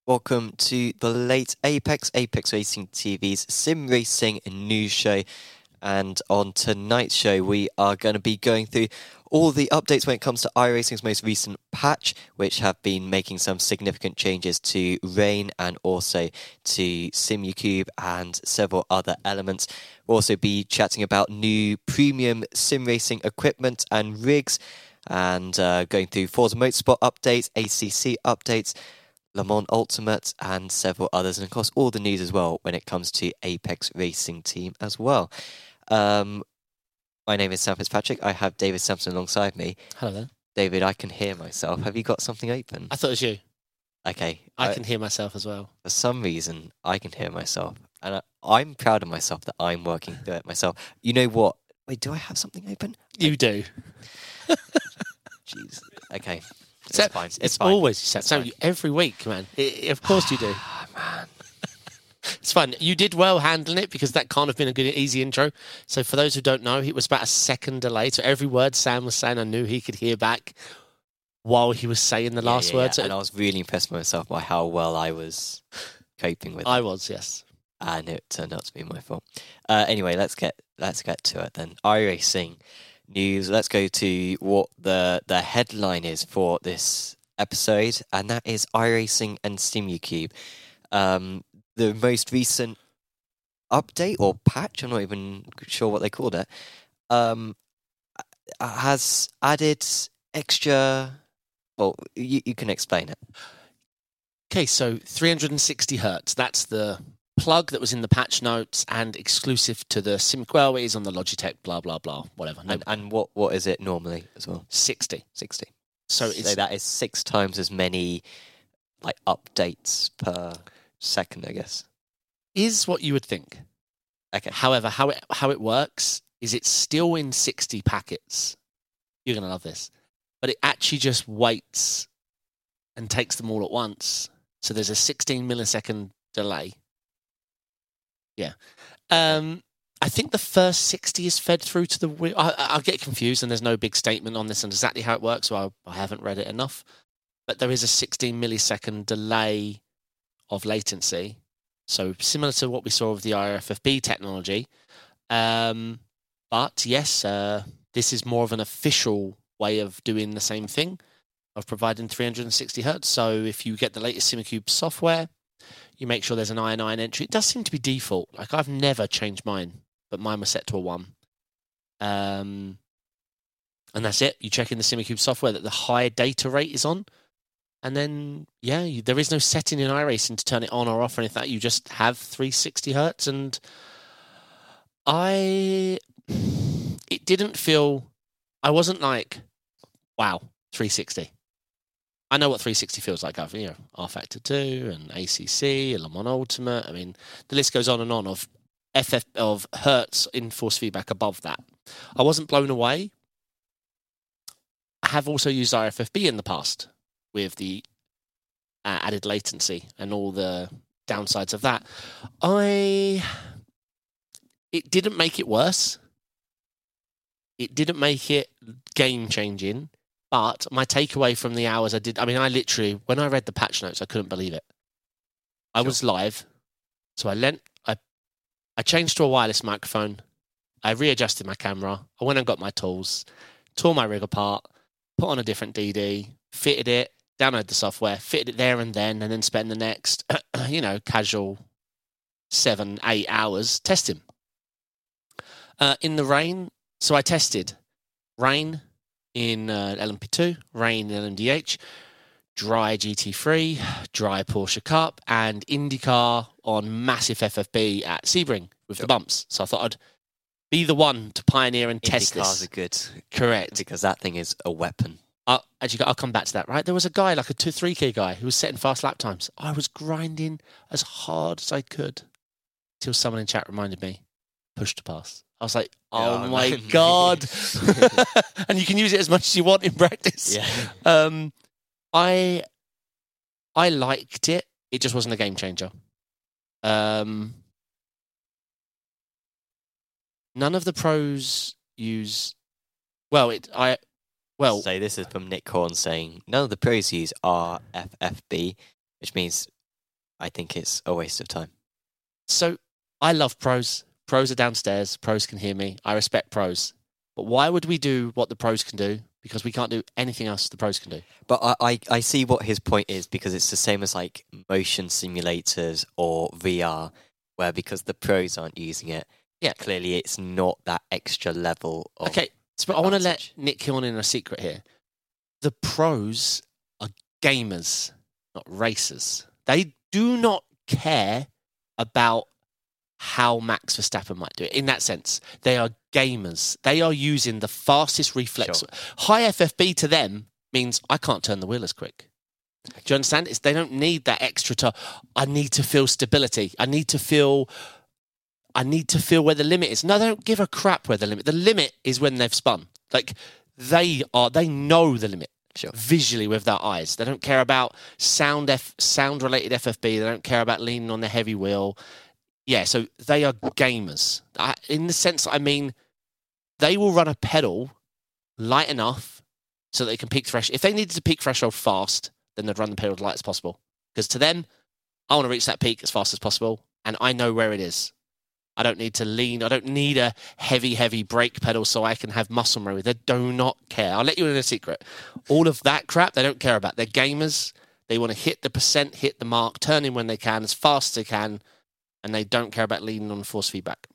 Welcome to the late Apex Racing TV's sim racing news show. And on tonight's show, we are going to be going through all the updates when it comes to iRacing's most recent patch, which have been making some significant changes to Rain and also to SimuCube and several other elements. We'll also be chatting about new premium sim racing equipment and rigs, and going through Forza Motorsport updates, ACC updates, Le Mans Ultimate, and several others, and of course all the news as well when it comes to Apex Racing Team as well. My name is Sam Fitzpatrick. I have David Sampson alongside me. Hello there. David, I can hear myself. Have you got something open? I thought it was you. Okay. I can hear myself as well. For some reason, I can hear myself. And I'm proud of myself that I'm working through it myself. You know what? Wait, do I have something open? You do. Jeez. Okay. It's So, fine. It's fine. always so every week, man. Of course you do. Man. It's fun. You did well handling it because that can't have been a good, easy intro. So for those who don't know, it was about a second delay. So every word Sam was saying, I knew he could hear back while he was saying the last word. Yeah. And I was really impressed with myself by how well I was coping with it. I was, yes. And it turned out to be my fault. Anyway, let's get to it then. iRacing news. Let's go to what the headline is for this episode, and that is iRacing and SimuCube. The most recent update or patch, I'm not even sure what they called it, has added extra. Well, you can explain it. Okay, so 360 hertz. That's the plug that was in the patch notes and exclusive to the sim. Well, it is on the Logitech. Blah blah blah. Whatever. No, And what is it normally as well? 60. 60. So that is 6 times as many like updates per second, I guess. Is what you would think. Okay. However, how it works is it's still in 60 packets. You're gonna love this, but it actually just waits and takes them all at once. So there's a 16 millisecond delay. Yeah. I think the first 60 is fed through to the. I'll get confused, and there's no big statement on this and exactly how it works, so I haven't read it enough. But there is a 16 millisecond delay of latency, so similar to what we saw with the IRFFB technology. But yes, this is more of an official way of doing the same thing, of providing 360 hertz. So if you get the latest SimuCube software, you make sure there's an i9 entry. It does seem to be default. Like, I've never changed mine, but mine was set to a 1. And that's it. You check in the SimuCube software that the high data rate is on. And then, there is no setting in iRacing to turn it on or off or anything like that. You just have 360 hertz. And it didn't feel, I wasn't like, wow, 360. I know what 360 feels like. I've, R-Factor 2 and ACC, Le Mans Ultimate. I mean, the list goes on and on of hertz in force feedback above that. I wasn't blown away. I have also used IRFFB in the past with the added latency and all the downsides of that. It didn't make it worse. It didn't make it game-changing. But my takeaway from the hours I literally, when I read the patch notes, I couldn't believe it. I was live, so I changed to a wireless microphone. I readjusted my camera. I went and got my tools, tore my rig apart, put on a different DD, fitted it, downloaded the software, fitted it there and then spend the next, casual 7-8 hours testing. In the rain, so I tested rain in LMP2, rain in LMDH, dry GT3, dry Porsche Cup, and IndyCar on massive FFB at Sebring with the bumps. So I thought I'd be the one to pioneer and test this. IndyCars are good. Correct. Because that thing is a weapon. I'll come back to that, right? There was a guy, like a 3K guy, who was setting fast lap times. I was grinding as hard as I could till someone in chat reminded me, push to pass. I was like, oh my God. And you can use it as much as you want in practice. Yeah. I liked it. It just wasn't a game changer. None of the pros use. So this is from Nick Horn saying none of the pros use RFFB, which means I think it's a waste of time. So I love pros. Pros are downstairs. Pros can hear me. I respect pros. But why would we do what the pros can do? Because we can't do anything else the pros can do. But I see what his point is, because it's the same as like motion simulators or VR, where because the pros aren't using it, Yeah. clearly it's not that extra level of Okay, so I want to let advantage. Nick Hill in a secret here. The pros are gamers, not racers. They do not care about how Max Verstappen might do it. In that sense, they are gamers. They are using the fastest reflex. Sure. High FFB to them means I can't turn the wheel as quick. Do you understand? They don't need that extra I need to feel stability. I need to feel where the limit is. No, they don't give a crap where the limit. The limit is when they've spun. Like they know the limit. Sure. Visually with their eyes. They don't care about sound related FFB. They don't care about leaning on the heavy wheel. Yeah, so they are gamers. In the sense, I mean, they will run a pedal light enough so they can peak threshold. If they needed to peak threshold fast, then they'd run the pedal as light as possible. Because to them, I want to reach that peak as fast as possible, and I know where it is. I don't need to lean. I don't need a heavy brake pedal so I can have muscle memory. They do not care. I'll let you in a secret. All of that crap, they don't care about. They're gamers. They want to hit the percent, hit the mark, turn in when they can, as fast as they can, and they don't care about leaning on force feedback.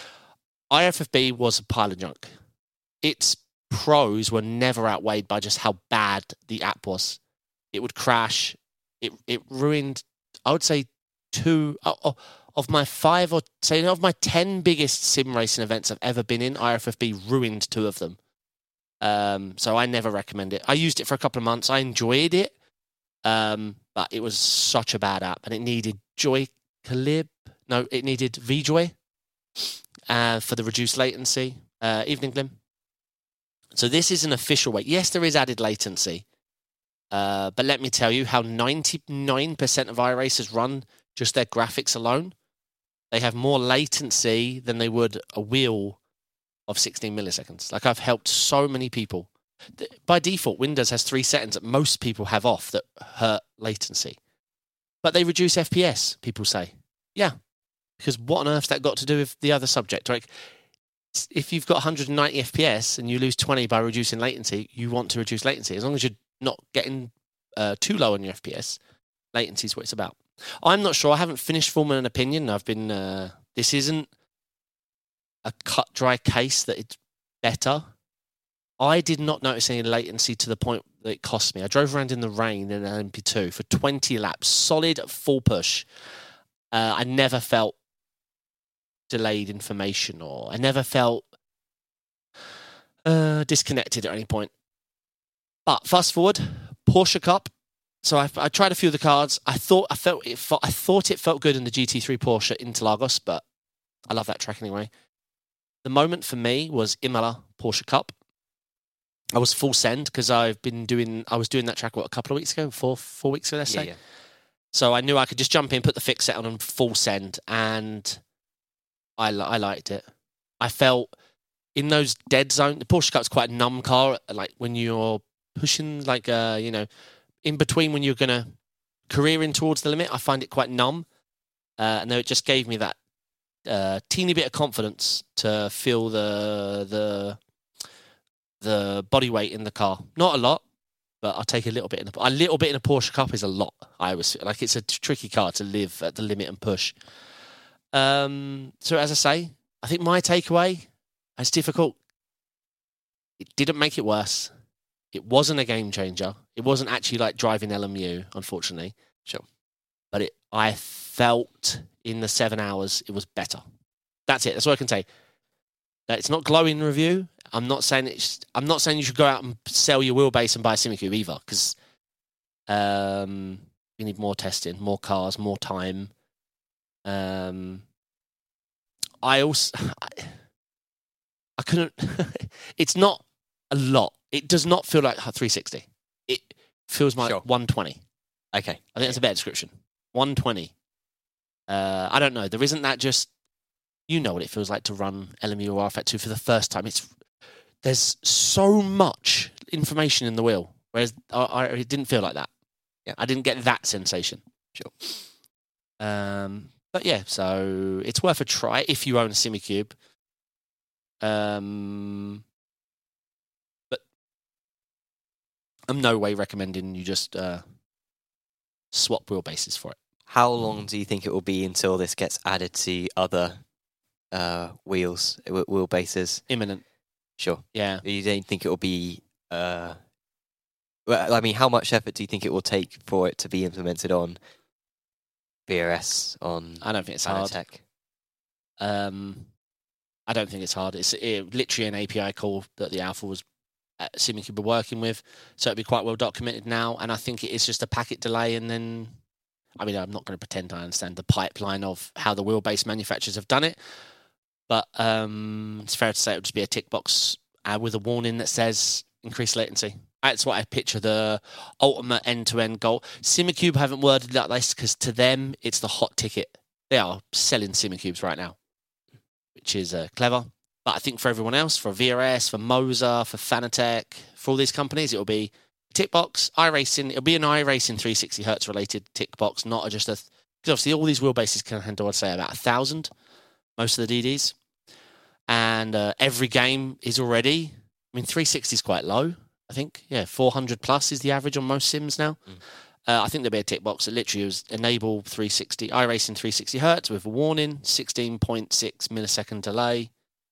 IFFB was a pile of junk. Its pros were never outweighed by just how bad the app was. It would crash. It ruined, I would say, of my 10 biggest sim racing events I've ever been in, IFFB ruined 2 of them. So I never recommend it. I used it for a couple of months. I enjoyed it, but it was such a bad app, and it needed it needed VJoy for the reduced latency. Evening Glim. So this is an official way. Yes, there is added latency, but let me tell you how 99% of iRacers run just their graphics alone. They have more latency than they would a wheel of 16 milliseconds. Like, I've helped so many people. By default, Windows has 3 settings that most people have off that hurt latency. But they reduce FPS, people say. Yeah, because what on earth's that got to do with the other subject? Like, if you've got 190 FPS and you lose 20 by reducing latency, you want to reduce latency. As long as you're not getting too low on your FPS, latency is what it's about. I'm not sure. I haven't finished forming an opinion. I've been. This isn't a cut dry case that it's better. I did not notice any latency to the point that it cost me. I drove around in the rain in an MP2 for 20 laps, solid full push. I never felt delayed information, or I never felt disconnected at any point. But fast forward, Porsche Cup. So I tried a few of the cards. I thought it felt good in the GT3 Porsche Interlagos, but I love that track anyway. The moment for me was Imola Porsche Cup. I was full send because I was doing that track a couple of weeks ago, four weeks ago, let's say. Yeah. So I knew I could just jump in, put the fix set on, and full send, and I liked it. I felt in those dead zone. The Porsche Cup's quite a numb car. Like when you're pushing, in between when you're going to career in towards the limit, I find it quite numb. And it just gave me that teeny bit of confidence to feel the body weight in the car. Not a lot, but I'll take a little bit. In a Porsche Cup is a lot. I always feel like it's a tricky car to live at the limit and push. So as I say, I think my takeaway, it's difficult. It didn't make it worse. It wasn't a game changer. It wasn't actually like driving LMU, unfortunately. Sure. But I felt in the 7 hours it was better. That's it. That's what I can say. It's not glowing review. I'm not saying you should go out and sell your wheelbase and buy a Simucube either, because we need more testing, more cars, more time. I couldn't. It's not a lot. It does not feel like 360. It feels like 120. Okay. I think that's a better description. 120. I don't know. There isn't that just... You know what it feels like to run LMU or rFAT 2 for the first time. There's so much information in the wheel, whereas it didn't feel like that. Yeah. I didn't get that sensation. Sure. But yeah, so it's worth a try if you own a SimiCube. But I'm no way recommending you just swap wheelbases for it. How long do you think it will be until this gets added to other wheelbases? Imminent. Sure. Yeah. You don't think it will be... well, I mean, how much effort do you think it will take for it to be implemented on VRS, on I don't think it's hard. Fanatec? I don't think it's hard. It's literally an API call that the Alpha was SimiCube were working with, so it'll be quite well documented now. And I think it is just a packet delay. And then, I mean, I'm not going to pretend I understand the pipeline of how the wheelbase manufacturers have done it, but it's fair to say it would just be a tick box with a warning that says increased latency. That's what I picture the ultimate end-to-end goal. SimiCube haven't worded it like this because to them it's the hot ticket. They are selling SimiCubes right now, which is clever. But I think for everyone else, for VRS, for Moza, for Fanatec, for all these companies, it'll be a tick box, iRacing. It'll be an iRacing 360 Hz related tick box, not just a... Because obviously all these wheelbases can handle, I'd say, about 1,000, most of the DDs. And every game is already... I mean, 360 is quite low, I think. Yeah, 400 plus is the average on most sims now. I think there'll be a tick box that literally was enable 360 iRacing 360 Hz with a warning, 16.6 millisecond delay.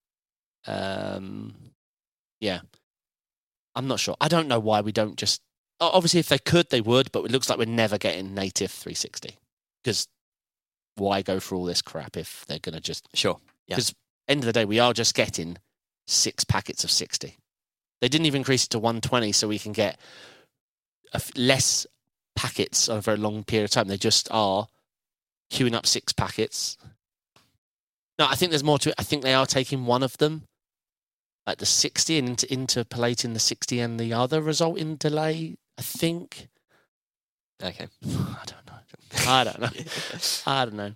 Yeah, I'm not sure. I don't know why we don't just... Obviously, if they could, they would, but it looks like we're never getting native 360. Because why go through all this crap if they're going to just... Sure, yeah. Because end of the day, we are just getting 6 packets of 60. They didn't even increase it to 120 so we can get less packets over a long period of time. They just are queuing up 6 packets. No, I think there's more to it. I think they are taking one of them, like the 60, and interpolating the 60 and the other, result in delay, I think. Okay. I don't know.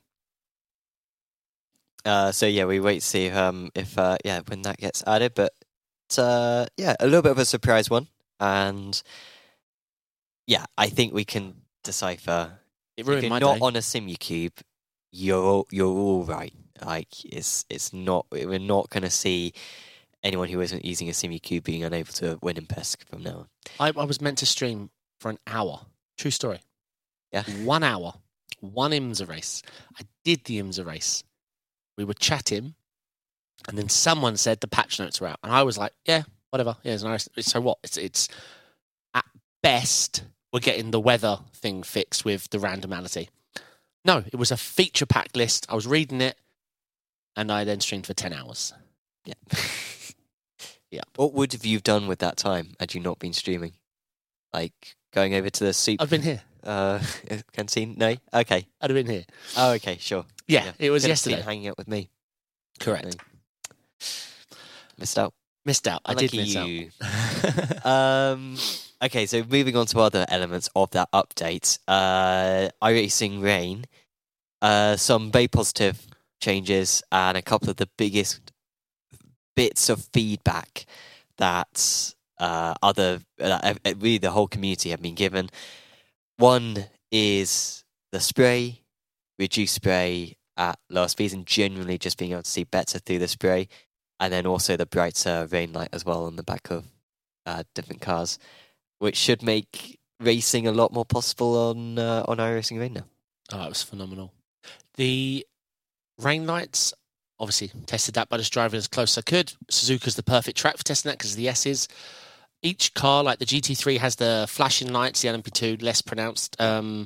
So yeah, we wait to see if when that gets added. But yeah, a little bit of a surprise one, and yeah, I think we can decipher. It ruined if you're my not day. on a SimiCube, you're all right. Like it's not. We're not going to see anyone who isn't using a SimiCube being unable to win in PESC from now on. I was meant to stream for an hour. True story. Yeah. 1 hour. 1 IMSA race. I did the IMSA race. We were chatting, and then someone said the patch notes were out, and I was like, "Yeah, whatever. Yeah, it's nice." So what? It's at best we're getting the weather thing fixed with the randomality. No, it was a feature pack list. I was reading it, and I then streamed for 10 hours. Yeah. Yeah. What would have you done with that time had you not been streaming? Like going over to the soup? I've been here. Canteen? No? Okay. I'd have been here. Oh, okay, sure. Yeah, it was Could have yesterday. been hanging out with me. Correct. Missed out. Missed out. I did miss you. out. Okay, so moving on to other elements of that update. iRacing Rain. Some very positive changes and a couple of the biggest bits of feedback that really the whole community have been given. One is the spray, reduced spray at lower speeds, and generally just being able to see better through the spray, and then also the brighter rain light as well on the back of different cars, which should make racing a lot more possible on iRacing Rain now. Oh, it was phenomenal. The rain lights, obviously tested that by just driving as close as I could. Suzuka's the perfect track for testing that because of the S's. Each car, like the GT3, has the flashing lights, the LMP2 less pronounced.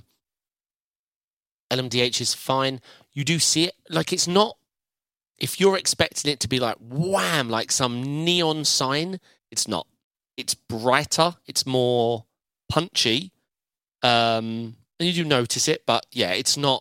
LMDH is fine. You do see it. Like, it's not... If you're expecting it to be like, wham, like some neon sign, it's not. It's brighter. It's more punchy. And you do notice it, but yeah, it's not...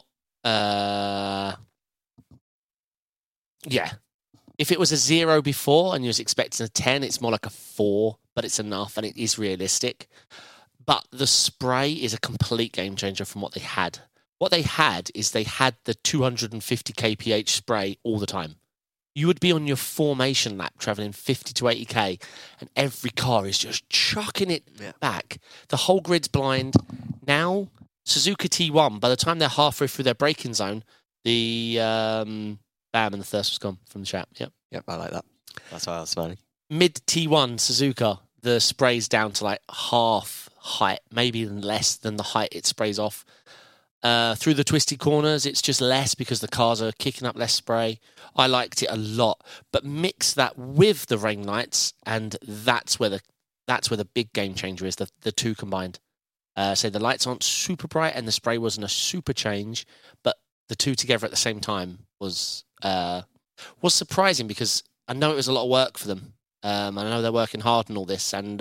Yeah. If it was a 0 before and you was expecting a 10, it's more like a 4, but it's enough and it is realistic. But the spray is a complete game changer from what they had. What they had is they had the 250 kph spray all the time. You would be on your formation lap traveling 50 to 80k and every car is just chucking it back. The whole grid's blind. Now, Suzuka T1, by the time they're halfway through their braking zone, the bam, and the thirst was gone from the chat. Yep. Yep, I like that. That's why I was smiling. Mid T1 Suzuka, the spray's down to like half height, maybe even less than the height it sprays off. Through the twisty corners, it's just less because the cars are kicking up less spray. I liked it a lot, but mix that with the rain lights, and that's where the big game changer is. The two combined. So the lights aren't super bright, and the spray wasn't a super change, but the two together at the same time was surprising because I know it was a lot of work for them. I know they're working hard and all this, and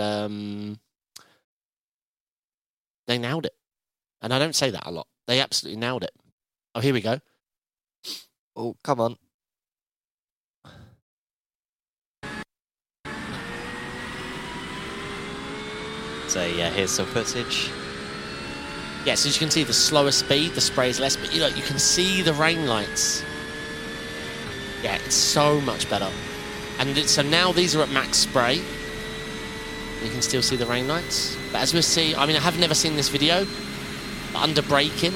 they nailed it. And I don't say that a lot. They absolutely nailed it. Oh, here we go. Oh, come on. So, yeah, here's some footage. Yeah, so as you can see, the slower speed, the spray is less, but you can see the rain lights. Yeah, it's so much better. And so now these are at max spray. You can still see the rain lights. But as we'll see, I mean, I have never seen this video, but under braking,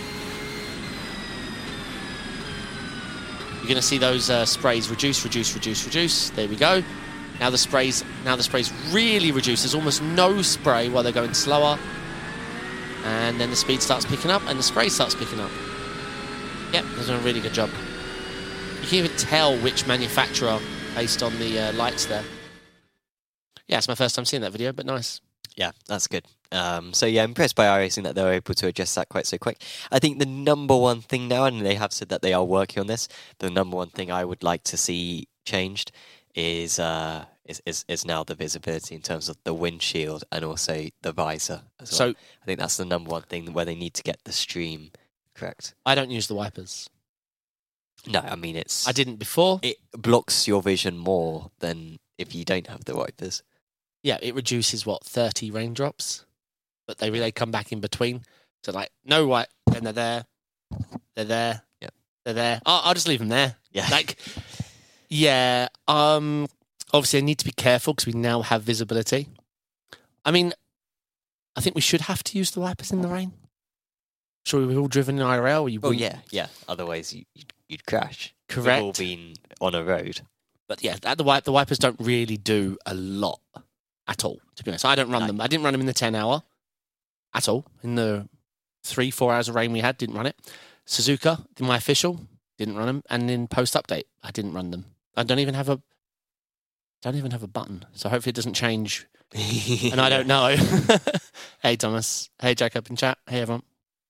you're going to see those sprays reduce. There we go. Now the sprays really reduce. There's almost no spray while they're going slower. And then the speed starts picking up and the spray starts picking up. Yep, they're doing a really good job. You can even tell which manufacturer based on the lights there. Yeah, it's my first time seeing that video, but nice. Yeah, that's good. So yeah, impressed by iRacing that they're able to adjust that quite so quick. I think the number one thing now, and they have said that they are working on this, the number one thing I would like to see changed is now the visibility in terms of the windshield and also the visor as well. So I think that's the number one thing where they need to get the stream correct. I don't use the wipers. No, I mean I didn't before. It blocks your vision more than if you don't have the wipers. Yeah, it reduces 30 raindrops, but they come back in between. So like no white, then they're there, yep. They're there. I'll just leave them there. Yeah, yeah. Obviously, I need to be careful because we now have visibility. I mean, I think we should have to use the wipers in the rain. Sure, we've all driven in IRL. Oh yeah. Otherwise, you'd crash. Correct. We've all been on a road. But yeah, the wipers don't really do a lot at all, to be honest. I don't run them. I didn't run them in the 10 hour at all. In the 3-4 hours of rain we had, didn't run it. Suzuka, my official, didn't run them. And in post update, I didn't run them. I don't even have a button. So hopefully it doesn't change. And I don't know. Hey, Thomas. Hey, Jacob in chat. Hey, everyone.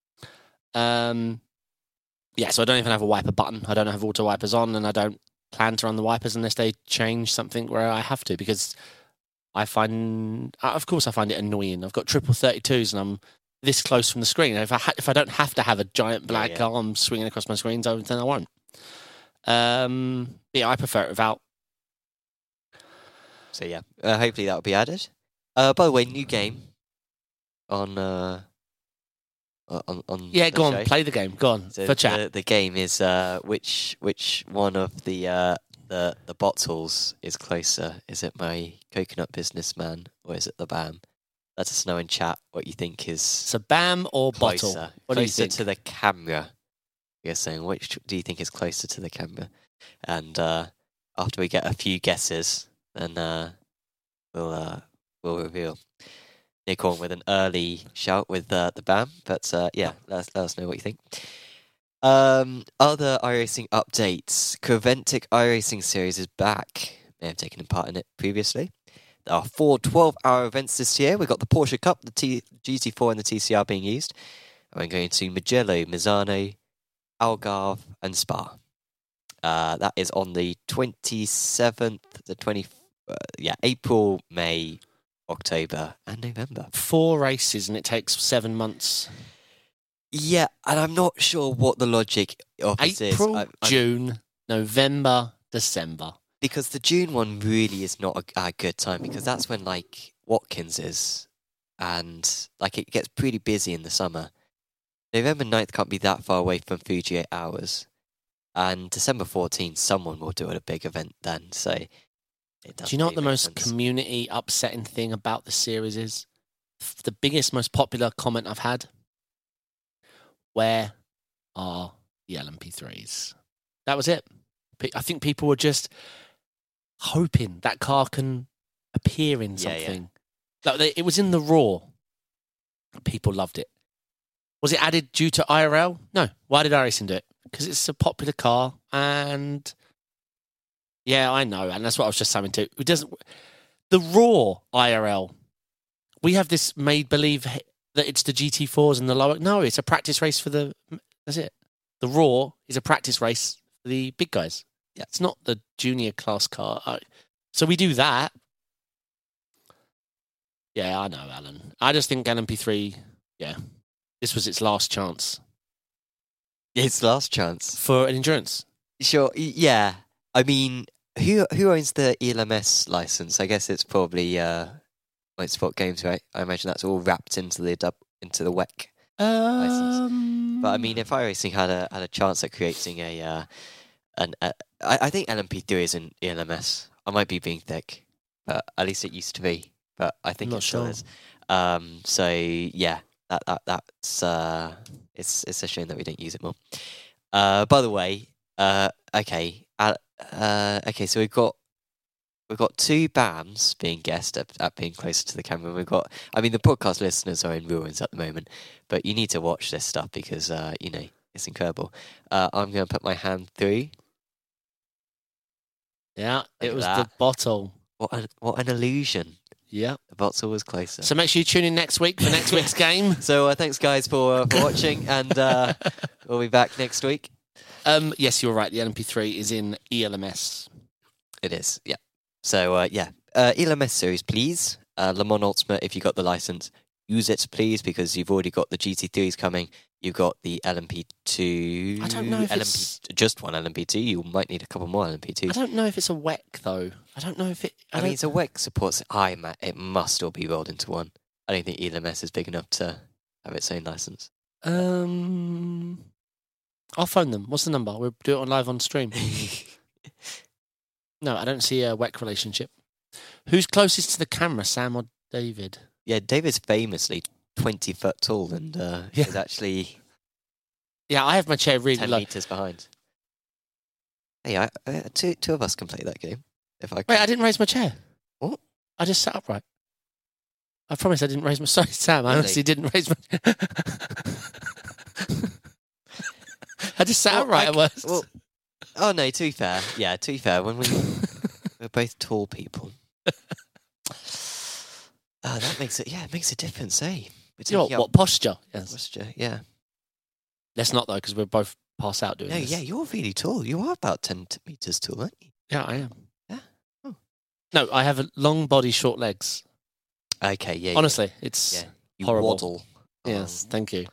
Yeah, so I don't even have a wiper button. I don't have auto wipers on, and I don't plan to run the wipers unless they change something where I have to, because of course I find it annoying. I've got triple 32s and I'm this close from the screen. If I don't have to have a giant black arm swinging across my screen, then I won't. Yeah, I prefer it without. So yeah, hopefully that'll be added. By the way, new game on yeah, go on, play the game. Go on, so for chat. The game is which one of the bottles is closer? Is it my coconut businessman or is it the BAM? Let us know in chat what you think is. So BAM or closer. bottle? What do you think? Closer to the camera. You're saying which do you think is closer to the camera? And after we get a few guesses, then we'll reveal. Nick on with an early shout with the BAM, but yeah, let us know what you think. Other iRacing updates. Coventic iRacing series is back. May have taken part in it previously. There are 4 12-hour events this year. We've got the Porsche Cup, the GT4 and the TCR being used. And we're going to Mugello, Misano, Algarve and Spa. That is on the 27th, April, May, October and November. 4 races and it takes 7 months. Yeah, and I'm not sure what the logic of this is. April, June, November, December. Because the June one really is not a good time, because that's when like Watkins is, and like it gets pretty busy in the summer. November 9th can't be that far away from Fuji 8 hours, and December 14th someone will do a big event then. So, do you know what the most community upsetting thing about the series is? The biggest, most popular comment I've had where are the LMP3s? That was it. I think people were just hoping that car can appear in something. Like it was in the Raw. People loved it. Was it added due to IRL? No. Why did iRacing do it? Because it's a popular car, and yeah, I know, and that's what I was just saying too. It doesn't. The Raw IRL. We have this made believe that it's the GT4s and the lower. No, it's a practice race for the. That's it. The Raw is a practice race for the big guys. Yeah, it's not the junior class car. So we do that. Yeah, I know, Alan. I just think LMP3. Yeah, this was its last chance. Its last chance for an endurance. Sure. Yeah. I mean, who owns the ELMS license? I guess it's probably Motorsport Games, right? I imagine that's all wrapped into the WEC license. But I mean, if iRacing had a chance at creating I think LMP3 isn't ELMS. I might be being thick, but at least it used to be. But I think it still is. So yeah, that's it's a shame that we don't use it more. By the way, okay, so we've got two BAMs being guessed at being closer to the camera. I mean, the podcast listeners are in ruins at the moment, but you need to watch this stuff because it's incredible. I'm going to put my hand through. Yeah, it was the bottle. What an illusion. Yeah. The bottle was closer. So make sure you tune in next week for next week's game. So thanks, guys, for watching, and we'll be back next week. Yes, you're right. The LMP3 is in ELMS. It is, yeah. So, ELMS series, please. Le Mans Ultimate, if you got the license, use it, please, because you've already got the GT3s coming. You've got the LMP2. I don't know if it's... Just one LMP2. You might need a couple more LMP2s. I don't know if it's a WEC, though. I don't know if it... I mean, it's a WEC supports it must all be rolled into one. I don't think ELMS is big enough to have its own license. I'll phone them. What's the number? We'll do it live on stream. No, I don't see a WEC relationship. Who's closest to the camera, Sam or David? Yeah, David's famously 20 foot tall and is actually... Yeah, I have my chair really 10 low. metres behind. Hey, two of us can play that game. If I can. Wait, I didn't raise my chair. What? I just sat upright. I promise I didn't raise my... Sorry, Sam, I honestly didn't raise my... I just sat upright at worst. Well, oh, no, to be fair. Yeah, to be fair, when we're both tall people... that makes it a difference, eh? What posture? Yes. Posture, yeah. Let's not, though, because we're both pass out doing this. Yeah, you're really tall. You are about 10 metres tall, aren't you? Yeah, I am. Yeah. Oh. No, I have a long body, short legs. Okay, yeah. Honestly, it's horrible. Waddle. Yes, thank you.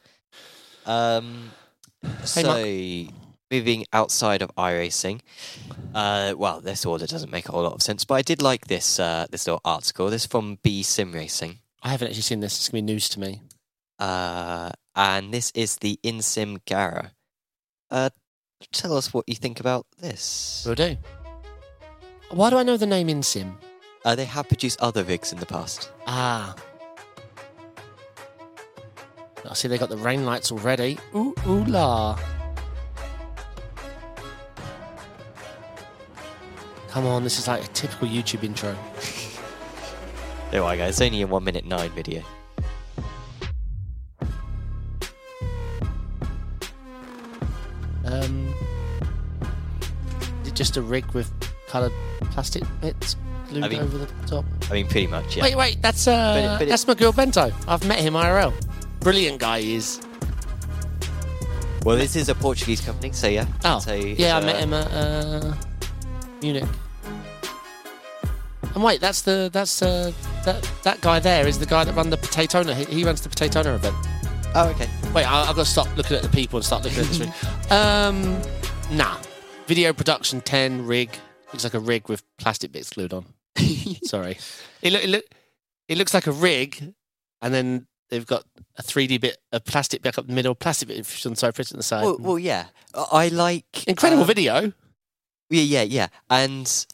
So, moving outside of iRacing, well, this order doesn't make a whole lot of sense, but I did like this little article. This is from B Sim Racing. I haven't actually seen this. It's going to be news to me. And this is the InSim Gara. Tell us what you think about this. Will do. Why do I know the name InSim? They have produced other rigs in the past. Ah. I see they got the rain lights already. Ooh, ooh la. Come on, this is like a typical YouTube intro. Don't worry, guys. It's only a 1:09 video. Is it just a rig with coloured plastic bits glued over the top? I mean, pretty much, yeah. Wait, that's Miguel Bento. I've met him IRL. Brilliant guy he is. Well, this is a Portuguese company, so yeah. Oh, so, yeah, I met him at Munich. And wait, that guy there is the guy that runs the Potatona. He runs the Potatona event. Oh, okay. Wait, I've got to stop looking at the people and start looking at this rig. Nah. Video production 10 rig. Looks like a rig with plastic bits glued on. Sorry. It looks like a rig, and then they've got a 3D bit of plastic back up the middle, plastic bit on the side. Well, yeah. I like... Incredible video. Yeah. And...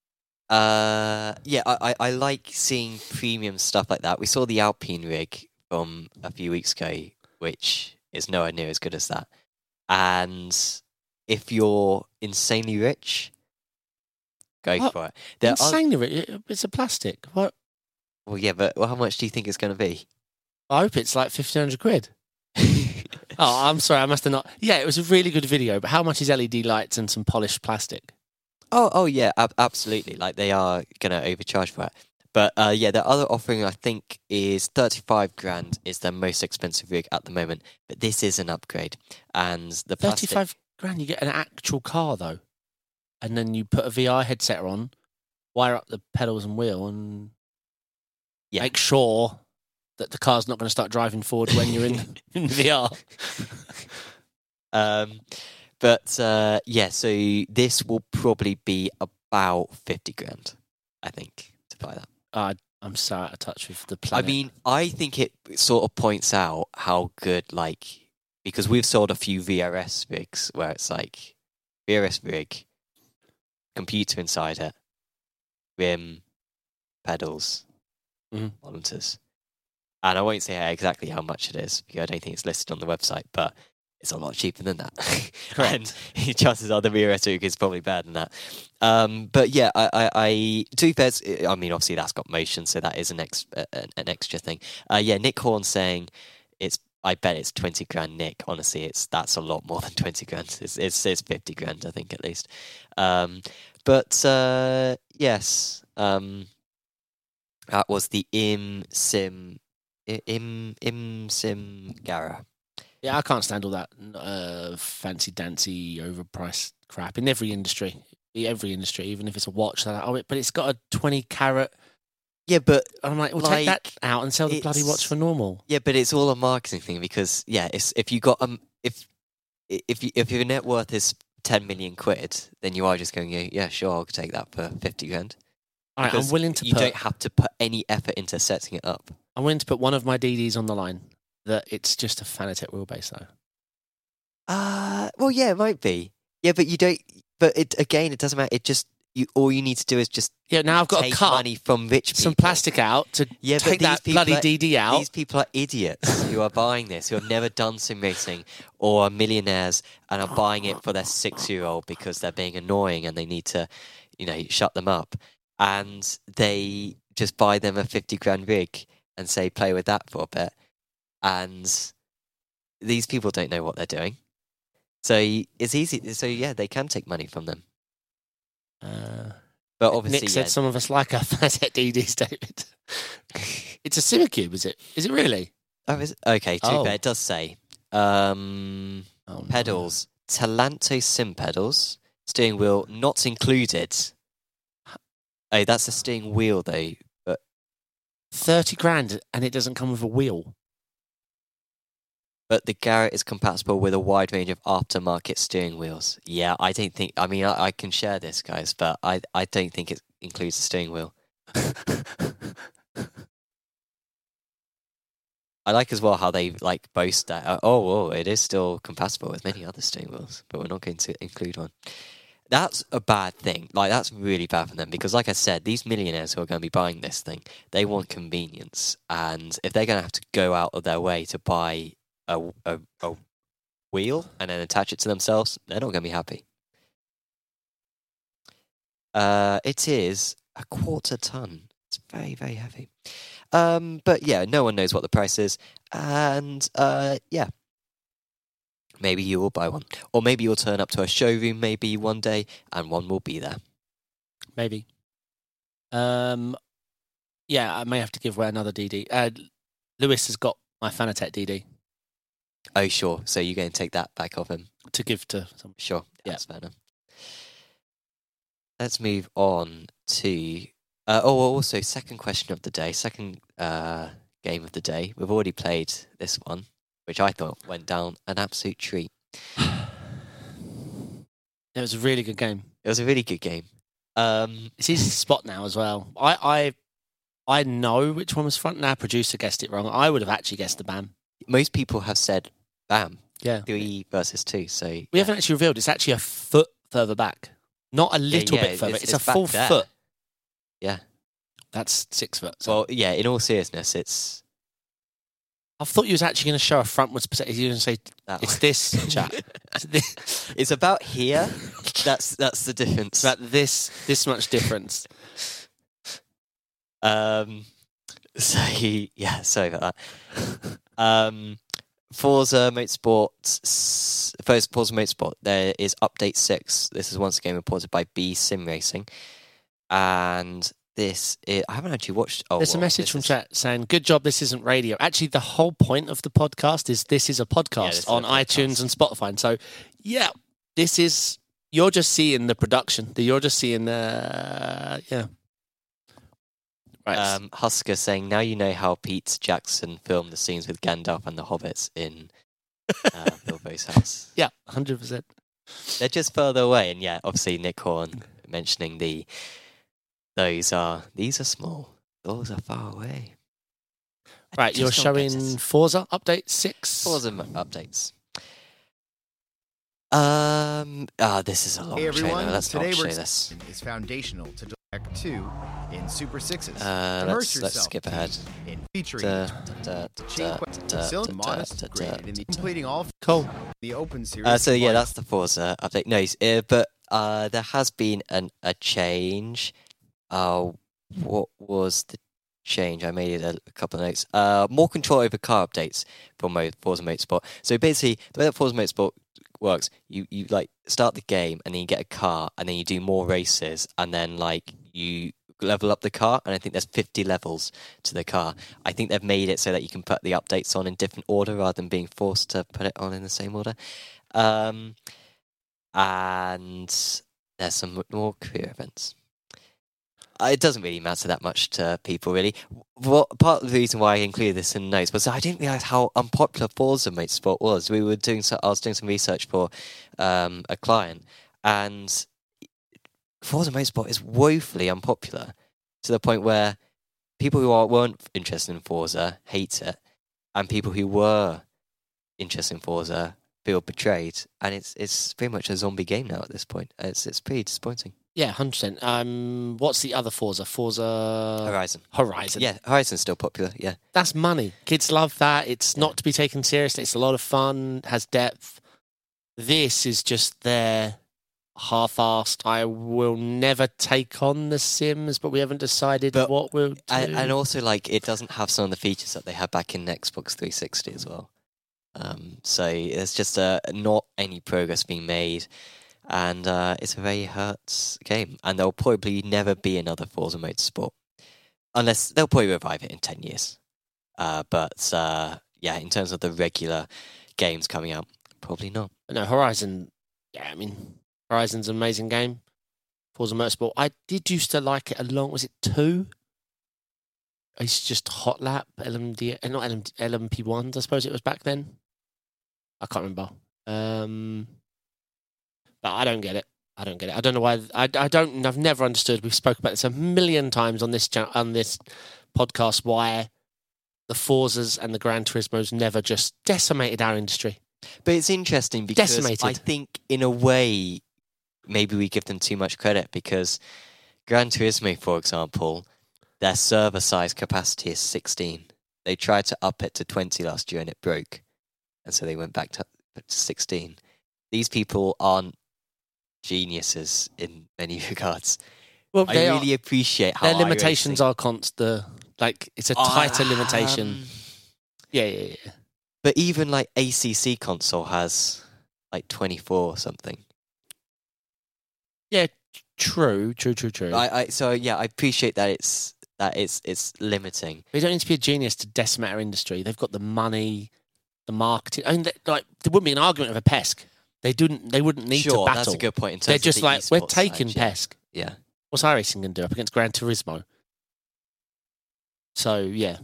I like seeing premium stuff like that. We saw the Alpine rig from a few weeks ago, which it's nowhere near as good as that. And if you're insanely rich, go What? for it. Insanely rich. It's a plastic. What? Well, yeah, but how much do you think it's going to be? I hope it's like 1,500 quid. Oh, I'm sorry. I must have not. Yeah, it was a really good video. But how much is LED lights and some polished plastic? Oh, yeah, absolutely. Like they are going to overcharge for it. But yeah, the other offering I think is 35 grand is their most expensive rig at the moment. But this is an upgrade, and the plastic. 35 grand. You get an actual car though, and then you put a VR headset on, wire up the pedals and wheel, and make sure that the car's not going to start driving forward when you're in VR. Yeah, so this will probably be about 50 grand, I think, to buy that. I'm so out of touch with the planet. I mean, I think it sort of points out how good, like, because we've sold a few VRS rigs where it's like VRS rig, computer inside it, rim, pedals, monitors. And I won't say exactly how much it is because I don't think it's listed on the website, but it's a lot cheaper than that. And chances are the VRS rig is probably better than that. But yeah, I to be fair, I mean, obviously that's got motion, so that is an extra thing. Yeah, Nick Horn saying I bet it's 20 grand, Nick. Honestly, that's a lot more than 20 grand. It's 50 grand, I think, at least. But yes, that was the ImSim Gara. Yeah, I can't stand all that fancy dancy overpriced crap in every industry. Even if it's a watch, but it's got a 20 carat. Yeah, but I'm like, take that out and sell the bloody watch for normal. Yeah, but it's all a marketing thing because if you got if your net worth is 10 million quid, then you are just going, yeah, sure, I'll take that for 50 grand. All right, I'm willing to. You don't have to put any effort into setting it up. I'm willing to put one of my DDs on the line that it's just a Fanatec wheelbase though. Well, yeah, it might be. Yeah, but you don't. But it doesn't matter. It just all you need to do is just now I've got take to cut money from rich people. Some plastic out to take that bloody DD out. These people are idiots who are buying this, who have never done sim racing or are millionaires and are buying it for their 6-year-old because they're being annoying and they need to, shut them up. And they just buy them a 50 grand rig and say play with that for a bit. And these people don't know what they're doing. So it's easy. So yeah, they can take money from them. But obviously, Nick said some of us like our Fanatec DDs, David. It's a Simicube, is it? Is it really? Oh, is it? Okay, too bad. It does say pedals, Talanto sim pedals, steering wheel not included. Oh, that's the steering wheel though. But 30 grand and it doesn't come with a wheel. But the Garrett is compatible with a wide range of aftermarket steering wheels. Yeah, I don't think. I mean, I can share this, guys, but I don't think it includes the steering wheel. I like as well how they boast that. It is still compatible with many other steering wheels, but we're not going to include one. That's a bad thing. That's really bad for them because, like I said, these millionaires who are going to be buying this thing, they want convenience, and if they're going to have to go out of their way to buy a wheel and then attach it to themselves, they're not going to be happy. It is a 1/4 ton. It's very, very heavy. But yeah, no one knows what the price is, and yeah. Maybe you will buy one. Or maybe you'll turn up to a showroom maybe one day and one will be there. Maybe. Yeah, I may have to give away another DD. Lewis has got my Fanatec DD. Oh, sure. So you're going to take that back off him? To give to someone. Sure. That's fair enough. Let's move on to... also, second question of the day. Second game of the day. We've already played this one, which I thought went down an absolute treat. It was a really good game. It was a really good game. It's easy to spot now as well. I know which one was front. Now, producer guessed it wrong. I would have actually guessed the BAM. Most people have said BAM. Yeah. 3 versus 2. So we haven't actually revealed. It's actually a foot further back. Not a little bit further. It's a full foot. Yeah. That's 6 foot. So. Well, yeah, in all seriousness, I thought you was actually going to show a frontwards perspective. You were going to say, That it's one. this, chap. It's this. It's about here. That's the difference. It's about this much difference. Sorry about that. Forza Motorsport, first Forza Motorsport, there is update 6. This is once again reported by B Sim Racing. And this is, I haven't actually watched. There's a message from chat saying, good job, this isn't radio. Actually, the whole point of the podcast is this is a podcast on iTunes and Spotify. And so, yeah, this is, you're just seeing the production. You're just seeing yeah. Right. Husker saying, now you know how Pete Jackson filmed the scenes with Gandalf and the Hobbits in Bilbo's house. Yeah, 100%. They're just further away, and yeah, obviously Nick Horn mentioning these are small, those are far away. Right, you're showing Forza update 6. Forza updates. This is a long trailer. Let's not show this. Is foundational to Direct 2 in Super 6s. Let's skip ahead. In featuring modest graded in the completing all cool the open series. So yeah, that's the Forza update. No, but there has been a change. What was the change? I made a couple of notes. More control over car updates for Forza Motorsport. So basically, the way that Forza Motorsport works, you like start the game and then you get a car and then you do more races and then like you level up the car, and I think there's 50 levels to the car. I think they've made it so that you can put the updates on in different order rather than being forced to put it on in the same order. And there's some more career events. It doesn't really matter that much to people, really. Part of the reason why I included this in the notes was I didn't realise how unpopular Forza Motorsport was. I was doing some research for a client, and Forza Motorsport is woefully unpopular to the point where people who weren't interested in Forza hate it, and people who were interested in Forza feel betrayed, and it's pretty much a zombie game now at this point. It's pretty disappointing. Yeah, 100%. What's the other Forza? Horizon. Yeah, Horizon's still popular, yeah. That's money. Kids love that. It's not to be taken seriously. It's a lot of fun, has depth. This is just there, half-assed. I will never take on The Sims, but we haven't decided what we'll do. And also, like, it doesn't have some of the features that they had back in Xbox 360 as well. So there's just not any progress being made. And it's a very hurt game. And there'll probably never be another Forza Motorsport. Unless they'll probably revive it in 10 years. But in terms of the regular games coming out, probably not. No, Horizon, Horizon's an amazing game. Forza Motorsport. I did used to like it was it 2? It's just Hot Lap, LMP1s, I suppose it was back then. I can't remember. But I don't get it. I don't know why. I've never understood. We've spoken about this a million times on this podcast. Why the Forzas and the Gran Turismos never just decimated our industry. But it's interesting because I think, in a way, maybe we give them too much credit because Gran Turismo, for example, their server size capacity is 16. They tried to up it to 20 last year and it broke, and so they went back to 16. These people aren't geniuses in many regards. Well, I really appreciate how their limitations are constant. Like, it's a tighter limitation. Yeah. But even like ACC console has like 24 or something. Yeah, true. I appreciate that it's limiting. You don't need to be a genius to decimate our industry. They've got the money, the marketing. I mean, there wouldn't be an argument of a PESC. They wouldn't need to battle. That's a good point. In terms They're just of the like, we're taking PESC. Yeah. What's iRacing going to do up against Gran Turismo? So, yeah.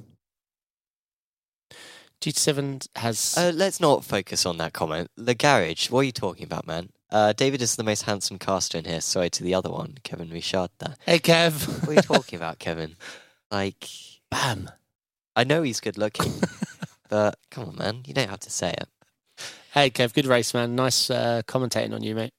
GT7 has... let's not focus on that comment. The Garage, what are you talking about, man? David is the most handsome caster in here. Sorry to the other one, Kevin Richard there. Hey, Kev. What are you talking about, Kevin? Like... Bam. I know he's good looking, but come on, man. You don't have to say it. Hey, Kev, good race, man. Nice commentating on you, mate.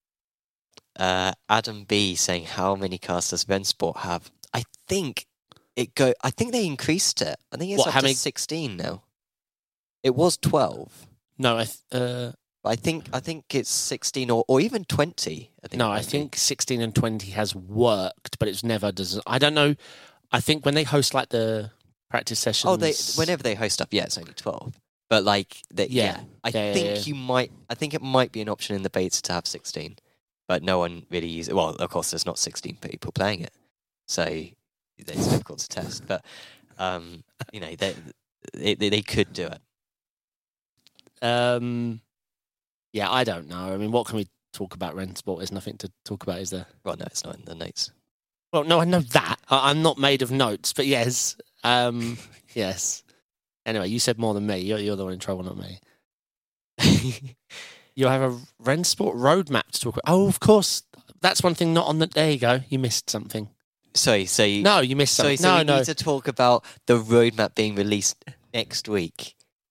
Adam B saying, how many cars does Rennsport have? I think they increased it. I think it's up to 16 now. It was 12. No, I think it's 16 or even 20. I think 16 and 20 has worked, but it's never does. I don't know. I think when they host like the practice sessions, whenever they host up, it's only 12. But like, I think it might be an option in the beta to have 16, but no one really uses it. Well, of course, there's not 16 people playing it, so it's difficult to test. But they could do it. Yeah, I don't know. I mean, what can we talk about Rensport? There's nothing to talk about, is there? Well, no, it's not in the notes. Well, no, I know that. I'm not made of notes, but yes. Yes. Anyway, you said more than me. You're the one in trouble, not me. You have a Rensport roadmap to talk about. Oh, of course. That's one thing not on the... There you go. You missed something. Sorry, so... No, you missed something. So we need to talk about the roadmap being released next week.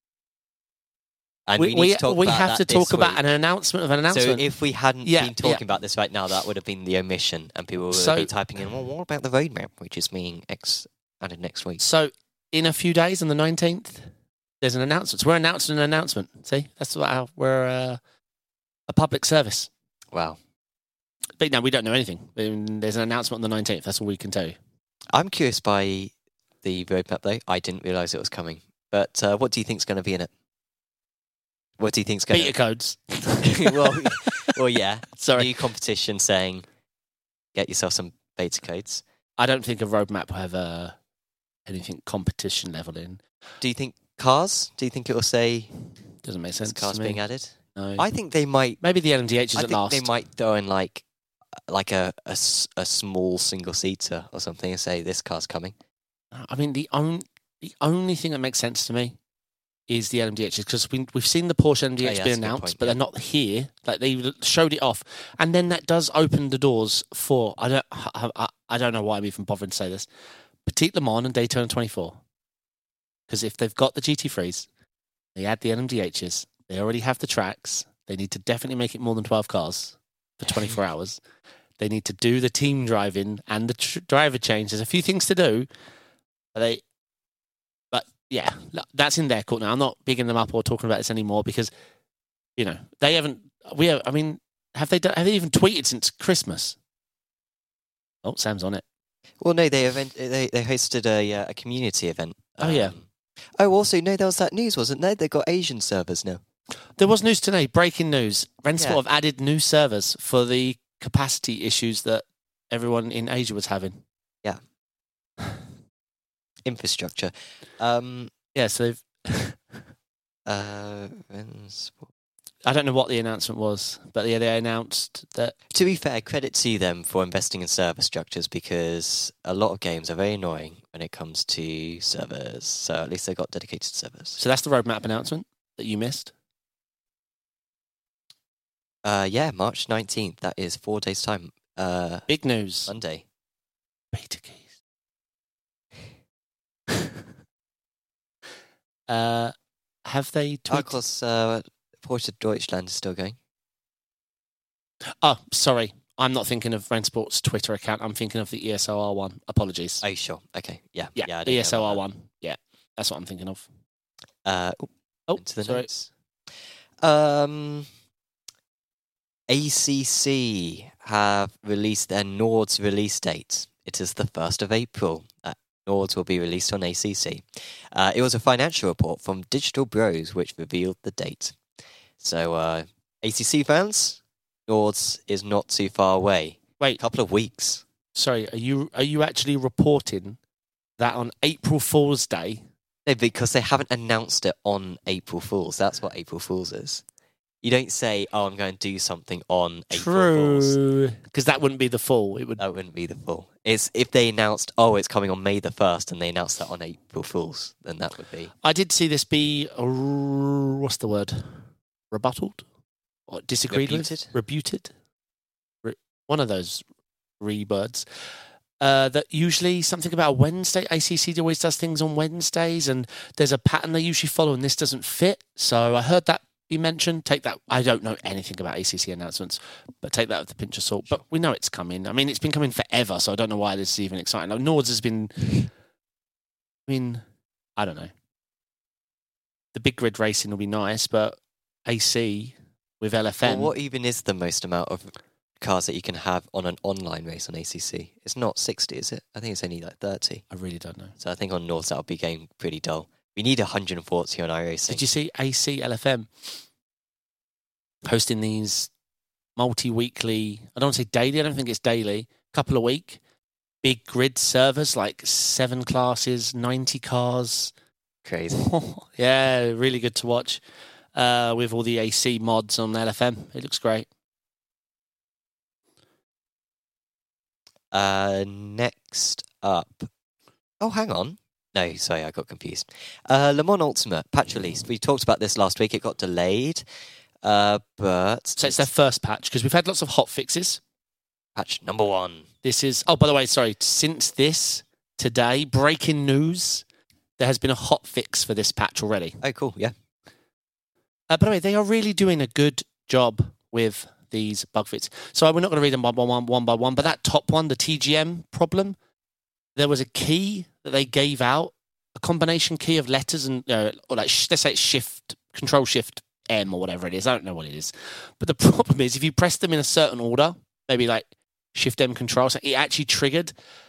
And we have to talk about an announcement of an announcement. So if we hadn't been talking about this right now, that would have been the omission, and people would be typing in, well, what about the roadmap, which is being added next week? So in a few days, on the 19th, there's an announcement. So we're announcing an announcement. See, that's how we're a public service. Wow. But no, we don't know anything. There's an announcement on the 19th. That's all we can tell you. I'm curious by the roadmap, though. I didn't realise it was coming. But what do you think's going to be in it? What do you think's going to... Beta codes. well, yeah. Sorry. New competition saying, get yourself some beta codes. I don't think a roadmap will have anything competition level in. Do you think cars? Do you think it will say... Doesn't make sense cars to me. being added? No. I think they might... Maybe the LMDH is at last. I think they might throw in like a small single-seater or something and say, this car's coming. I mean, the only thing that makes sense to me is the LMDHs, because we've seen the Porsche LMDH be announced, but they're not here. Like, they showed it off, and then that does open the doors for I don't know why I'm even bothering to say this, Petite Le Mans and Daytona 24, because if they've got the GT3s, they add the LMDHs, they already have the tracks. They need to definitely make it more than 12 cars for 24 hours. They need to do the team driving and the driver change. There's a few things to do, but yeah, that's in their court now. I'm not bigging them up or talking about this anymore because, they haven't. Have they even tweeted since Christmas? Oh, Sam's on it. Well, no, they hosted a community event. Oh yeah. Also, no, there was that news, wasn't there? They got Asian servers now. There was news today. Breaking news: Rensport have added new servers for the capacity issues that everyone in Asia was having. Yeah. Infrastructure. So they've... I don't know what the announcement was, but yeah, they announced that... To be fair, credit to them for investing in server structures, because a lot of games are very annoying when it comes to servers. So at least they got dedicated servers. So that's the roadmap announcement that you missed? March 19th. That is 4 days' time. Big news. Monday. Beta keys. Have they tweeted? Of course, Porsche Deutschland is still going. Oh, sorry. I'm not thinking of Rensport's Twitter account. I'm thinking of the ESOR one. Apologies. Oh, sure. Okay. Yeah. The ESOR one. Yeah, that's what I'm thinking of. Into the sorry. notes. ACC have released their Nords release date. It is the 1st of April. Nords will be released on ACC. It was a financial report from Digital Bros which revealed the date. So, ACC fans, Nords is not too far away. Wait, a couple of weeks. Sorry, are you actually reporting that on April Fool's Day? No, because they haven't announced it on April Fool's. That's what April Fool's is. You don't say, "Oh, I'm going to do something on April Fool's." True, because that wouldn't be the Fool. That wouldn't be the Fool. It's if they announced, "Oh, it's coming on May the 1st," and they announced that on April Fool's, then that would be. I did see this be what's the word? Rebutted or disagreed with? Rebuted. One of those words. That usually something about Wednesday. ACC always does things on Wednesdays, and there's a pattern they usually follow, and this doesn't fit. So I heard that be mentioned. Take that. I don't know anything about ACC announcements, but take that with a pinch of salt. But we know it's coming. I mean, it's been coming forever, so I don't know why this is even exciting. Now, Nords has been. I mean, I don't know. the big grid racing will be nice, but AC with LFM. Well, what even is the most amount of cars that you can have on an online race on ACC? It's not 60, is it? I think it's only like 30. I really don't know. So I think on North that'll be getting pretty dull. We need 140 on iRacing. Did you see AC LFM posting these multi-weekly, I don't want to say daily, I don't think it's daily, couple a week, big grid servers, like 7 classes, 90 cars. Crazy. Yeah, really good to watch with all the AC mods on LFM. It looks great. Next up. Oh, hang on. No, sorry, I got confused. Le Mans Ultimate patch released. We talked about this last week. It got delayed, but So it's their first patch because we've had lots of hot fixes. patch number 1. This is, oh, by the way, sorry, since this today, breaking news, there has been a hot fix for this patch already. Oh, cool. Yeah. By the way, they are really doing a good job with these bug fixes. So we're not going to read them one by one, but that top one, the TGM problem, there was a key that they gave out, a combination key of letters and, or like, let's say it's Control Shift M or whatever it is. I don't know what it is. But the problem is if you press them in a certain order, maybe like Shift M Control, so it actually triggered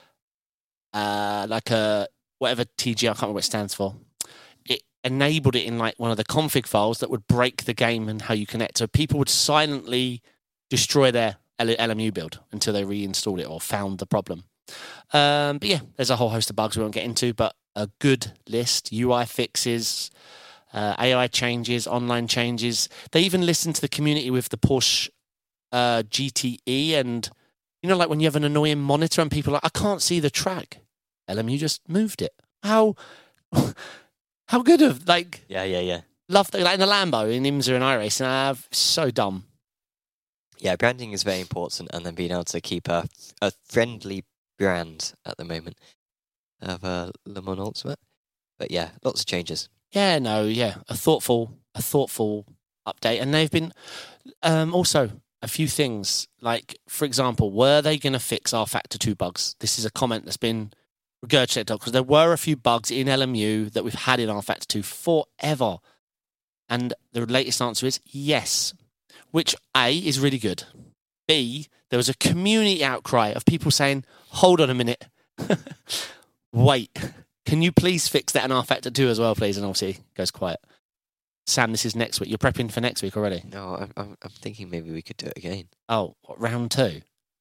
like a whatever TG, I can't remember what it stands for. It enabled it in like one of the config files that would break the game and how you connect. So people would silently destroy their LMU build until they reinstalled it or found the problem. But yeah, there's a whole host of bugs we won't get into, but a good list, UI fixes, AI changes, online changes. They even listened to the community with the Porsche GTE, and you know, like when you have an annoying monitor and people are like, I can't see the track. LMU just moved it. How good of, like... Yeah. Love that, like in the Lambo, in IMSA and iRacing, so dumb. Yeah, branding is very important, and then being able to keep a friendly brand at the moment of Le Mans Ultimate. But yeah, lots of changes. Yeah, a thoughtful update. And they've been also a few things, like, for example, were they going to fix rFactor 2 bugs? This is a comment that's been regurgitated because there were a few bugs in LMU that we've had in rFactor 2 forever. And the latest answer is yes, which A, is really good. B, there was a community outcry of people saying, hold on a minute, wait, can you please fix that in rFactor 2 as well, please? And obviously it goes quiet. Sam, this is next week. You're prepping for next week already? No, I'm thinking maybe we could do it again. Oh, what, round 2?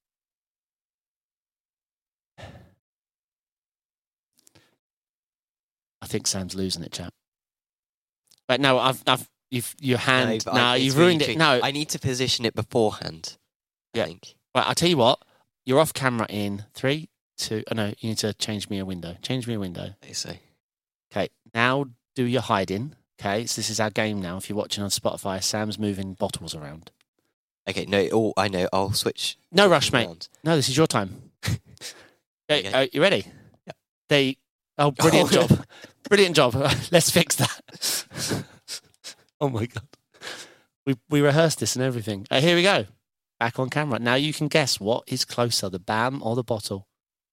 I think Sam's losing it, chap. Right, no, you've ruined it. No, I need to position it beforehand. I think. Right, I'll tell you what. You're off camera in 3, 2. Oh no, you need to change me a window. Change me a window. I see. Okay, now do your hiding. Okay, so this is our game now. If you're watching on Spotify, Sam's moving bottles around. Okay, no, I know. I'll switch. No rush, mate. No, this is your time. Okay. You ready? Yeah. Oh, brilliant job. Brilliant job. Let's fix that. Oh my God. We rehearsed this and everything. Here we go. Back on camera. Now you can guess what is closer, the BAM or the bottle.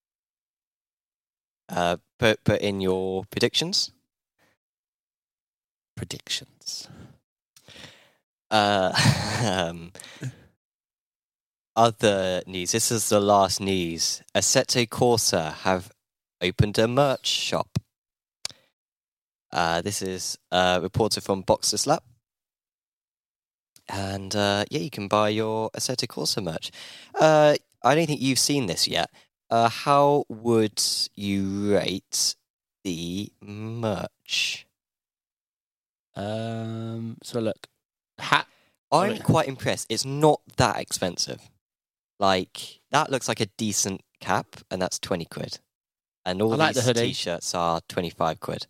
Put in your predictions. Predictions. Other news. This is the last news. Assetto Corsa have opened a merch shop. This is reported from Boxers Lab. And you can buy your Assetto Corsa merch. I don't think you've seen this yet. How would you rate the merch? So look, I'm quite impressed. It's not that expensive. Like, that looks like a decent cap, and that's 20 quid. And all like these the hoodie. t-shirts are 25 quid.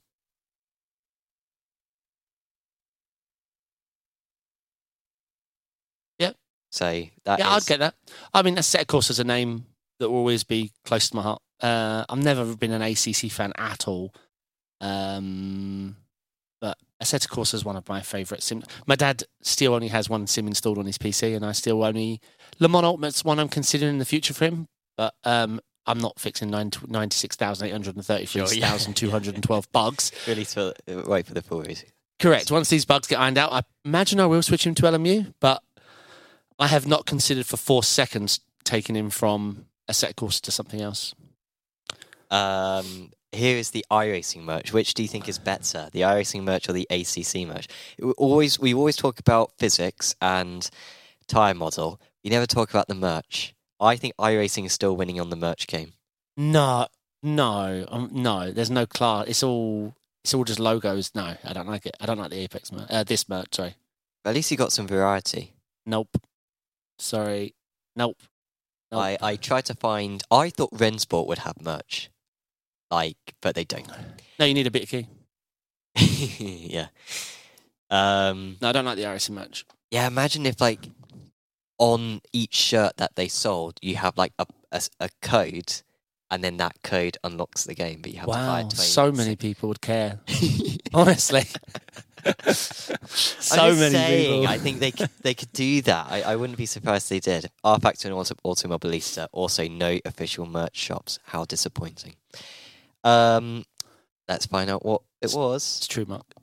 Yep. So that is... I'd get that. I mean, Assetto Corsa is a name that will always be close to my heart. I've never been an ACC fan at all. But Assetto Corsa is one of my favourite sim. My dad still only has one sim installed on his PC, and I still only... Le Mans Ultimate's one I'm considering in the future for him, but I'm not fixing 96,833,212 bugs. Really wait for the full review. Correct. Once these bugs get ironed out, I imagine I will switch him to LMU, but I have not considered for 4 seconds taking him from a set course to something else. Here is the iRacing merch. Which do you think is better, the iRacing merch or the ACC merch? We always talk about physics and tyre model. We never talk about the merch. I think iRacing is still winning on the merch game. No. There's no class. It's all just logos. No, I don't like it. I don't like the Apex merch. This merch, sorry. At least you got some variety. Nope. Sorry. Nope. I tried to find. I thought Rensport would have merch, but they don't. No, you need a bit of key. Yeah. No, I don't like the iRacing merch. Yeah, imagine if on each shirt that they sold, you have a code, and then that code unlocks the game. But you have to buy 20. So many people would care. Honestly, people. I think they could do that. I wouldn't be surprised if they did. R Factor and Automobilista also no official merch shops. How disappointing. Let's find out what it was. It's true, Mark.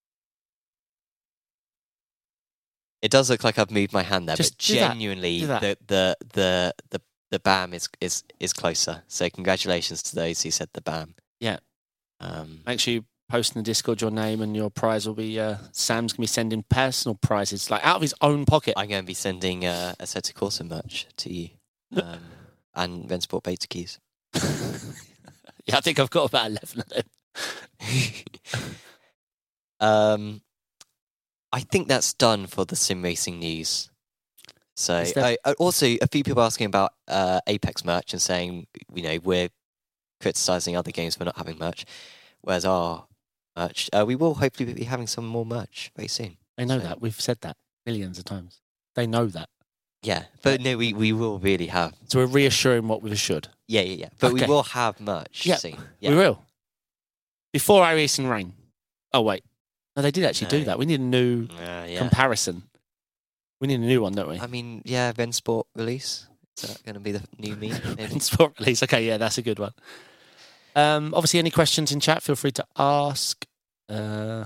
It does look like I've moved my hand there, Just but genuinely, the BAM is closer. So congratulations to those who said the BAM. Yeah. Make sure you post in the Discord your name, and your prize will be. Sam's gonna be sending personal prizes, out of his own pocket. I'm going to be sending a set of Corsa merch to you, and Rensport beta keys. Yeah, I think I've got about 11 of them. I think that's done for the sim racing news. So, also a few people asking about Apex merch and saying, we're criticising other games for not having merch. Where's our merch? We will hopefully be having some more merch very soon. They know that. We've said that millions of times. They know that. Yeah, but no, we will really have. So we're reassuring what we should. Yeah. But we will have merch soon. Yeah. We will. Before iRacing Rain. Oh, wait. No, they did actually do that. We need a new comparison. We need a new one, don't we? I mean, Rensport release. Is that going to be the new meme? Rensport release. Okay, yeah, that's a good one. Obviously, any questions in chat, feel free to ask. Yeah.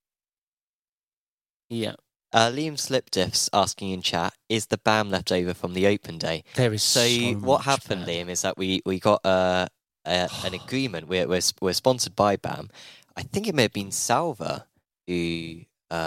Liam Slipdiff's asking in chat, is the BAM left over from the open day? There is so what much happened, BAM. Liam, is that we got an agreement. We're sponsored by BAM. I think it may have been Salva who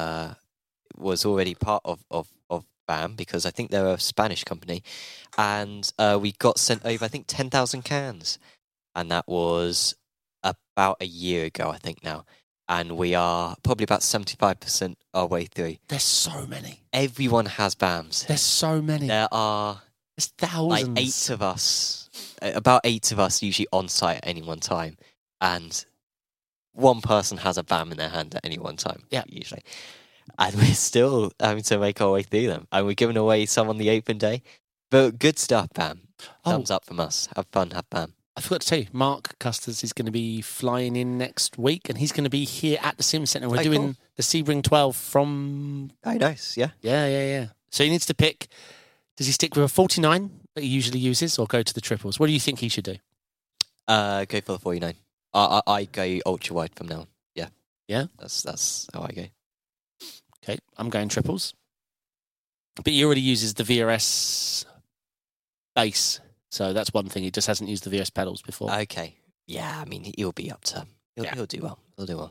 was already part of BAM, because I think they're a Spanish company. And we got sent over, I think, 10,000 cans. And that was about a year ago, I think, now. And we are probably about 75% our way through. There's so many. Everyone has BAMs. There's so many. There's thousands. 8 of us, about 8 of us usually on site at any one time. And one person has a BAM in their hand at any one time, usually. And we're still having to make our way through them. And we're giving away some on the open day. But good stuff, BAM. Thumbs up from us. Have fun, have BAM. I forgot to tell you, Mark Custers is going to be flying in next week, and he's going to be here at the Sim Centre. We're doing the Sebring 12 from... Oh, nice, yeah. Yeah. So he needs to pick, does he stick with a 49 that he usually uses, or go to the triples? What do you think he should do? Go for the 49. I go ultra wide from now on. Yeah. Yeah? That's how I go. Okay, I'm going triples. But he already uses the VRS base. So that's one thing. He just hasn't used the VRS pedals before. Okay. Yeah, I mean, he'll be up to... He'll do well. He'll do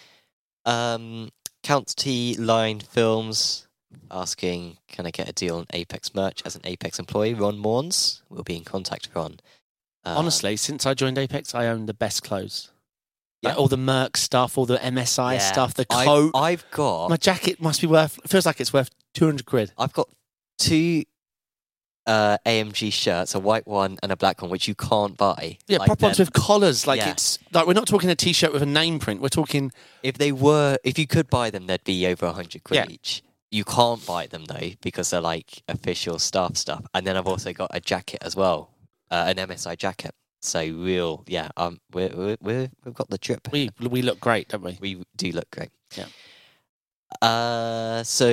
well. Count T Line Films asking, can I get a deal on Apex merch as an Apex employee? Ron Morns will be in contact with Ron. Honestly, since I joined Apex, I own the best clothes. Like all the Merc stuff, all the MSI stuff, the coat. I've got... My jacket must be feels like it's worth 200 quid. I've got 2 AMG shirts, a white one and a black one, which you can't buy. Yeah, proper ones with collars. It's like, we're not talking a t-shirt with a name print. We're talking... If you could buy them, they'd be over 100 quid each. You can't buy them though, because they're like official staff stuff. And then I've also got a jacket as well, an MSI jacket. So we've got the drip. We look great, don't we? We do look great. Yeah. So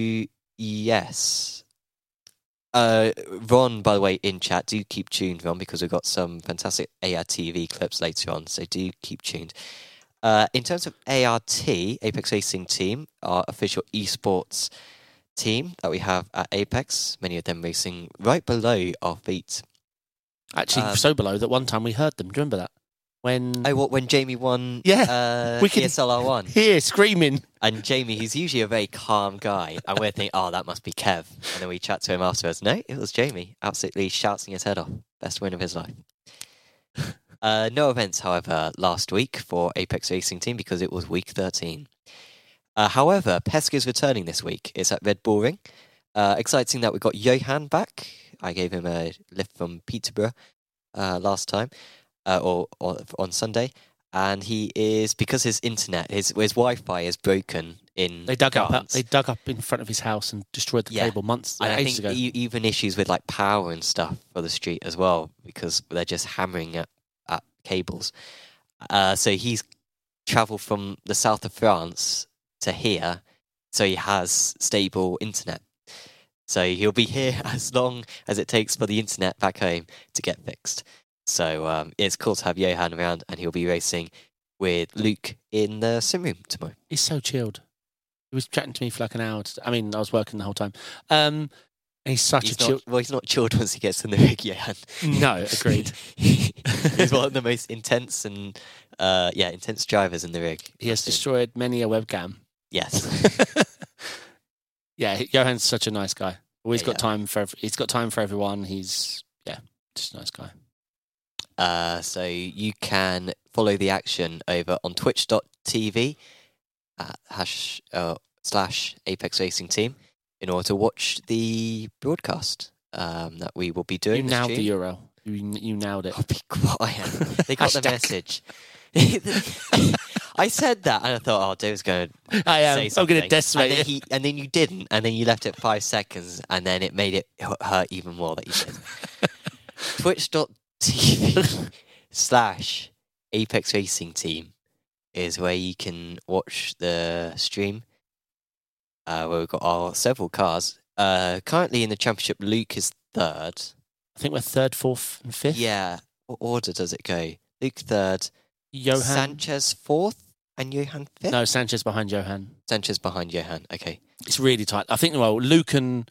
yes. Ron, by the way, in chat, do keep tuned, Ron, because we've got some fantastic ARTV clips later on. So do keep tuned. In terms of ART, Apex Racing Team, our official esports team that we have at Apex, many of them racing right below our feet. Actually, so below that one time we heard them. Do you remember that? When Jamie won we could ESL R1. Here, screaming. And Jamie, he's usually a very calm guy. And we're thinking, oh, that must be Kev. And then we chat to him afterwards. No, it was Jamie. Absolutely shouting his head off. Best win of his life. No events, however, last week for Apex Racing Team because it was week 13. However, Pesk is returning this week. It's at Red Bull Ring. Exciting that we got Johan back. I gave him a lift from Peterborough last time. Or on Sunday, and he is, because his internet, his Wi-Fi is broken in. They dug up in front of his house and destroyed the cable ages ago. Even issues with like power and stuff for the street as well, because they're just hammering at cables. So he's travelled from the south of France to here, so he has stable internet. So he'll be here as long as it takes for the internet back home to get fixed. So it's cool to have Johan around, and he'll be racing with Luke in the sim room tomorrow. He's so chilled. He was chatting to me for like an hour. I was working the whole time. And he's such a chilled... Well, he's not chilled once he gets in the rig, Johan. No, agreed. He's one of the most intense and intense drivers in the rig. He has destroyed many a webcam. Yes. Yeah, Johan's such a nice guy. Always got time for. He's got time for everyone. He's just a nice guy. So you can follow the action over on twitch.tv / Apex Racing Team in order to watch the broadcast that we will be doing. You nailed the URL. You nailed it. Oh, be quiet. They got the message. I said that and I thought, Dave's going to say something. I'm going to decimate it. And then you didn't, and then you left it 5 seconds, and then it made it hurt even more that you did. Twitch.tv / Apex Racing Team is where you can watch the stream where we've got our several cars. Currently in the championship, Luke is third. I think we're third, fourth, and fifth. Yeah. What order does it go? Luke third, Johan Sanchez fourth, and Johan fifth? No, Sanchez behind Johan. Sanchez behind Johan, okay. It's really tight. I think, Luke and...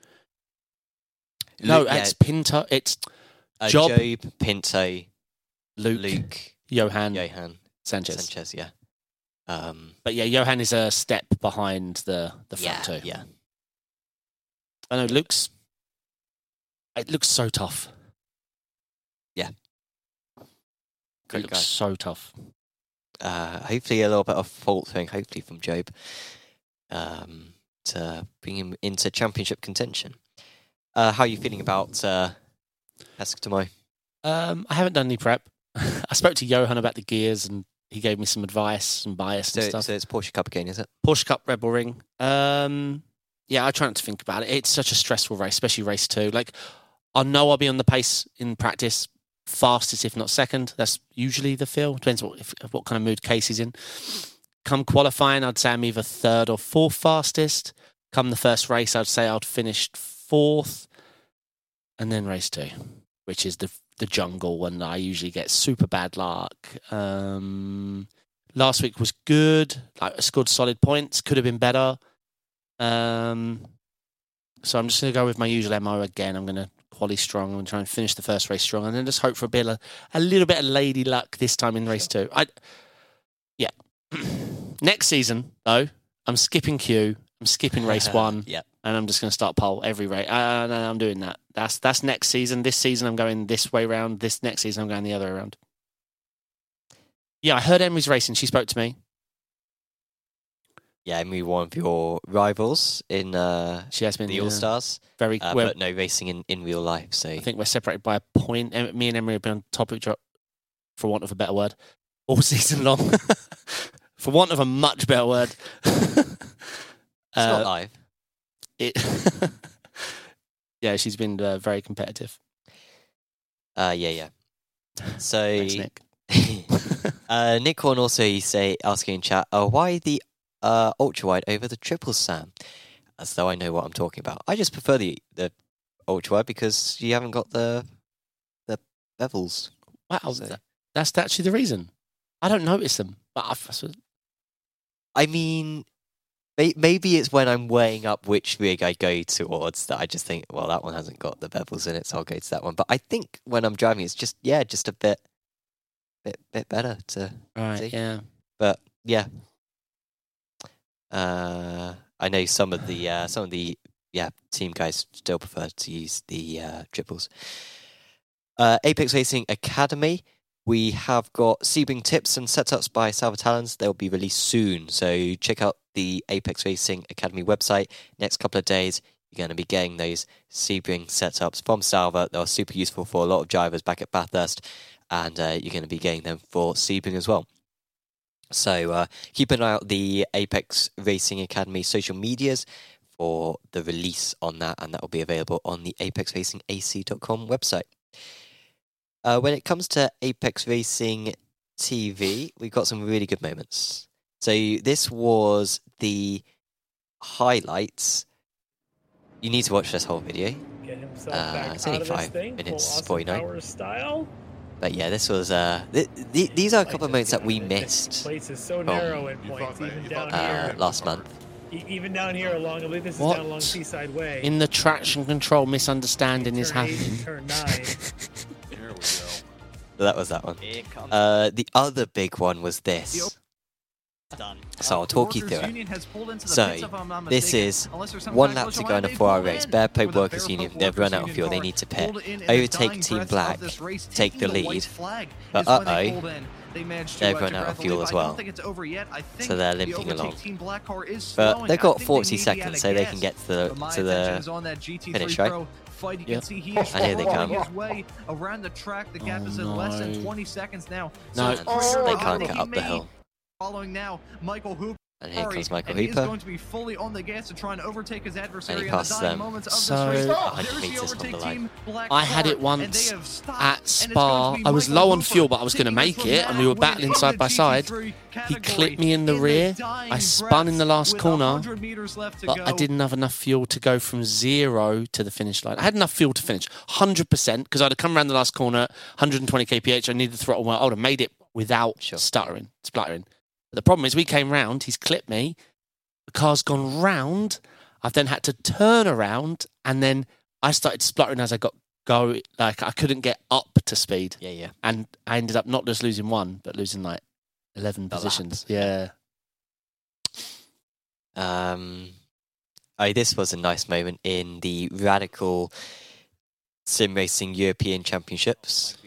it's Pinto. It's... Job, Pinto, Luke, Johan, Sanchez, yeah. But Johan is a step behind the front two. Yeah. I know it looks so tough. Yeah. It looks so tough. Hopefully a little bit of faltering, hopefully from Job, to bring him into championship contention. How are you feeling about Pesk tomorrow? I haven't done any prep. I spoke to Johan about the gears and he gave me some advice and bias and stuff. So it's Porsche Cup again, is it? Porsche Cup Red Bull Ring. I try not to think about it. It's such a stressful race, especially race 2. Like, I know I'll be on the pace in practice, fastest if not second. That's usually the feel. Depends what kind of mood Casey's in. Come qualifying, I'd say I'm either third or fourth fastest. Come the first race, I'd say I'd finished fourth. And then race 2, which is the jungle one that I usually get super bad luck. Last week was good. I scored solid points. Could have been better. So I'm just going to go with my usual MO again. I'm going to quali strong. I'm going to try and finish the first race strong, and then just hope for a little bit of lady luck this time in race 2. Next season, though, I'm skipping Q. I'm skipping race 1. Yeah. And I'm just going to start pole every race. I'm doing that. That's next season. This season I'm going this way round. This next season I'm going the other way around. Yeah, I heard Emery's racing. She spoke to me. Yeah, Emery, one of your rivals in she has been the All-Stars. But no racing in real life. So I think we're separated by a point. Me and Emery have been on top of each other, for want of a better word, all season long. For want of a much better word. It's not live. Yeah, she's been very competitive. Yeah. So thanks, Nick. Nick Horn also asking in chat, why the ultra wide over the triple Sam? As though I know what I'm talking about. I just prefer the ultra wide because you haven't got the bevels. Wow, so. That's actually the reason. I don't notice them, but I mean, maybe it's when I'm weighing up which rig I go towards that I just think, well, that one hasn't got the bevels in it, so I'll go to that one. But I think when I'm driving, it's just a bit better to see. yeah. But yeah, I know some of the team guys still prefer to use the triples. Apex Racing Academy. We have got Sebring tips and setups by Salva Talons. They'll be released soon, so check out the Apex Racing Academy website. Next couple of days, you're going to be getting those Sebring setups from Salva. They're super useful for a lot of drivers back at Bathurst, and you're going to be getting them for Sebring as well. So keep an eye out the Apex Racing Academy social medias for the release on that, and that will be available on the apexracingac.com website. When it comes to Apex Racing TV, we've got some really good moments. So this was the highlights. You need to watch this whole video. Get himself back It's only out of this 5 thing, minutes, full Austin 49. Powers style. But yeah, this was these are a couple of moments that we missed Place is so narrow in points, even down here. last month. Even down here along, I believe this is What? down along Seaside Way. In the traction control misunderstanding is Turn 8 happening. and turn 9. Here we go. So that was that one. The other big one was this. So I'll talk you through it. So, this is 1 lap to go in a 4-hour race. Bear Pub Workers Union, they've run out of fuel, they need to pit. Overtake Team Black, take the lead. But they've run out of fuel as well. So they're limping along. But they've got 40 seconds, so they can get to the finish, right? Yeah. And here they come. Oh, No, No. they can't get up the hill. Following now, Michael Hooper. And here comes Michael and he's Hooper. going to be fully on the gas to try and overtake his adversary And he in the passes dying them. moments of So- this race. 100 There's the meters from overtake the line. team, Black I had Car, it once and they have stopped, at and it's going Spa. to be I was Michael low on Hooper fuel, but I was going to taking make this it, and we were from battling that side by win side. in the He category. clipped me in the rear. dying I spun in the last with corner, 100 meters left to but I go. didn't have enough fuel to go from 0 to the finish line. I had enough fuel to finish 100% because I'd have come around the last corner, 120 kph. I needed the throttle. I would have made it without spluttering. But the problem is, we came round. He's clipped me. The car's gone round. I've then had to turn around, and then I started spluttering as I got go. Like I couldn't get up to speed, Yeah. and I ended up not just losing 1, but losing like 11 positions. Yeah. This was a nice moment in the Radical Sim Racing European Championships.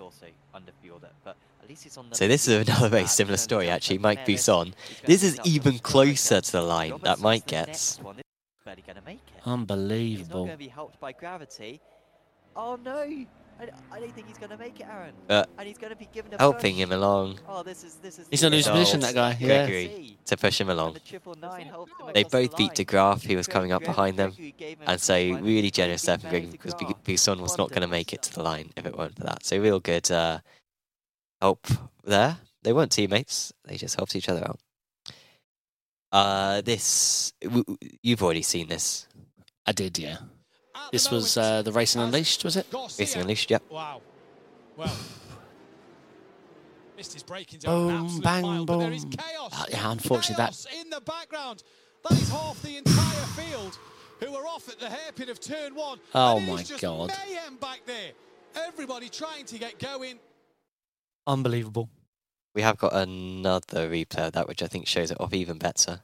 So this is another very similar story, actually. Mike Buisson. This is even closer to the line that Mike gets. Unbelievable. be helped by gravity. Oh no! I don't think he's going to make it, Aaron. And he's going to be given a helping him along. Oh, this is He's not losing position, that guy. Yeah. Gregory to push him along. They both beat De Graaf, who was coming up behind them, and so really generous there from Gregory because Buisson was not going to make it to the line if it weren't for that. So real good help there. They weren't teammates; they just helped each other out. You've already seen this. I did, yeah. This was the Racing Unleashed, was it? Racing Unleashed, yep. Wow. Well, missed his braking Boom, zone, bang, mild, but there boom. is chaos. Yeah, unfortunately, Chaos in the background. That is half the entire field who are off at the hairpin of turn 1. Oh And it is my just God. mayhem back there. Everybody trying to get going. Unbelievable. We have got another replay of that, which I think shows it off even better.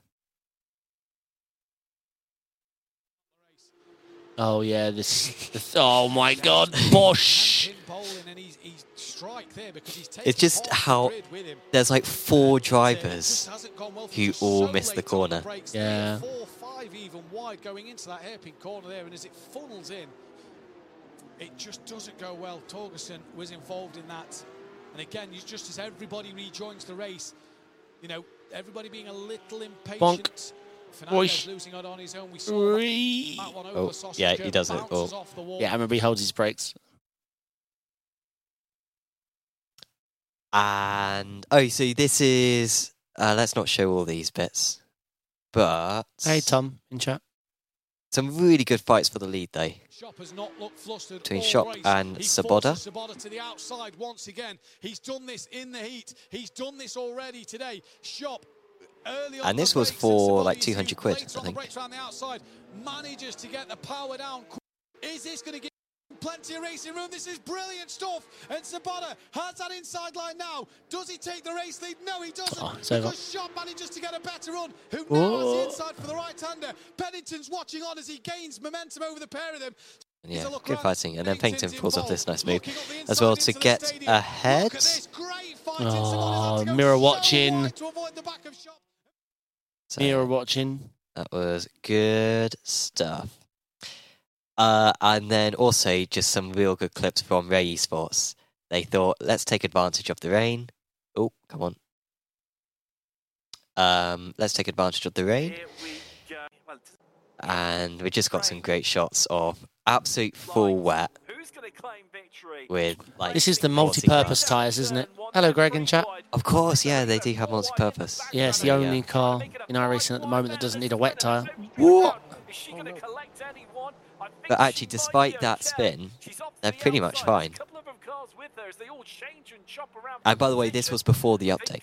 Oh, yeah, oh, my God, Bosch. It's just how there's like 4 drivers who all missed the corner. Yeah. 4-5 even wide going into that hairpin corner there, and as it funnels in, it just doesn't go well. Torgerson was involved in that. And again, just as everybody rejoins the race, you know, everybody being a little impatient. Bonk. Fernandez losing out on his own. We saw that one over the sausage yeah, curb, he does it. bounces off the wall. Yeah, I remember he holds his brakes. And, so this is, let's not show all these bits, but... Hey, Tom, in chat. Some really good fights for the lead, though. Shop has not looked flustered Between all Shop race. and He Sabota. forces Sabota to the outside once again. He's done this in the heat. He's done this already today. Shop early on And this the was brakes, for Sabota, like you see, 200 quid, later I on the think. brakes around the outside, manages to get the power down. Is this going to give plenty of racing room? This is brilliant stuff. And Sabota has that inside line now. Does he take the race lead? No, he doesn't. Oh, it's over. Because Shop manages to get a better run. Who now has the inside for the right-hander. Pennington's watching on as he gains momentum over the pair of them. Yeah, good fighting. And then Pennington pulls off this nice move as well to get ahead. Oh, mirror watching. So Mirror watching. that was good stuff. And then also just some real good clips from Ray Esports. They thought, let's take advantage of the rain. Oh, come on. Let's take advantage of the rain. And we just got some great shots of absolute full wet with like. This is the multi-purpose tyres, isn't it? Hello, Greg in chat. Of course, yeah, they do have multi-purpose. Yeah, it's the only car in iRacing at the moment that doesn't need a wet tyre. What? But actually, despite that spin, they're pretty much fine. And by the way, this was before the update.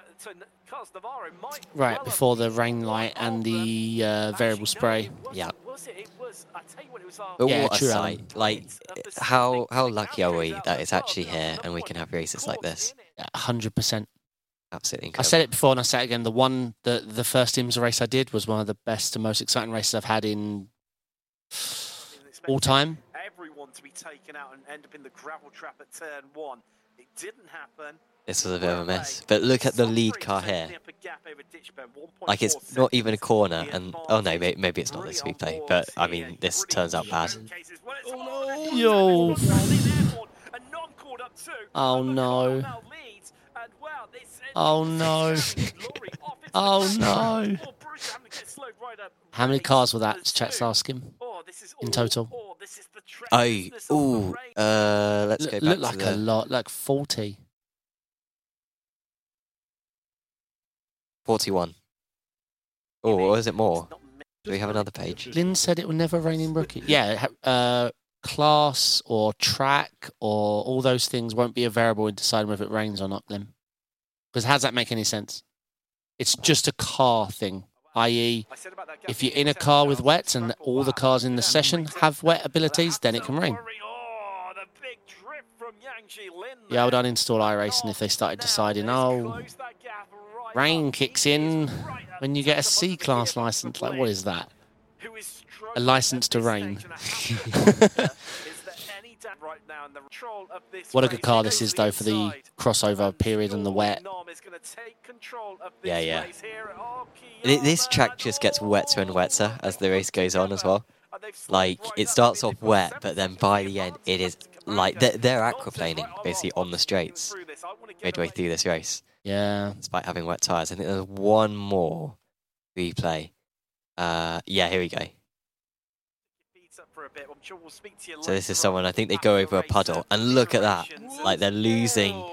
Right, before the rain light and the variable spray. Yeah. But Yeah, what a true, sight. Like, how lucky are we that it's actually here and we can have races like this? 100%. Absolutely I incredible. said it before and I said it again. The first IMSA race I did was one of the best and most exciting races I've had in all time. Everyone to be taken out and end up in the gravel trap at turn 1. It didn't happen. This was a bit of a mess. But look at the lead car here. Like, it's not even a corner. And oh no, maybe it's not this replay. But I mean, this turns out bad. Yo. Oh no. Oh no. Oh no. How many cars were that? Chat's asking in total. Let's go back Look to like the a lot, like 40. 41. Oh, or is it more? Do we have another page? Lynn said it will never rain in Rookie. Yeah, class or track or all those things won't be a variable in deciding whether it rains or not, Lynn. Because how does that make any sense? It's just a car thing, i.e. if you're in a car with wets and all the cars in the session have wet abilities, then it can rain. Yeah, I would uninstall iRacing if they started deciding, rain kicks in when you get a C-class license. Like, what is that? A license to rain. What a good car this is, though, for the crossover period and the wet. Yeah. This track just gets wetter and wetter as the race goes on as well. Like, it starts off wet, but then by the end, it is like they're aquaplaning basically on the straights midway through this race. Yeah. Despite having wet tyres. I think there's one more replay. Yeah, here we go. So this is someone, I think they go over a puddle, and look at that. Like, they're losing.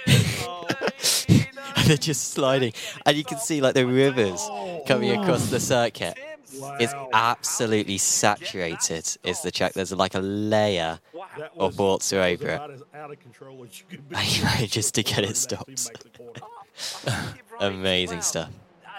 And they're just sliding. And you can see, like, the rivers coming across the circuit. It's absolutely saturated, is the track. There's, like, a layer of water over it. Just to get it stopped. Amazing stuff.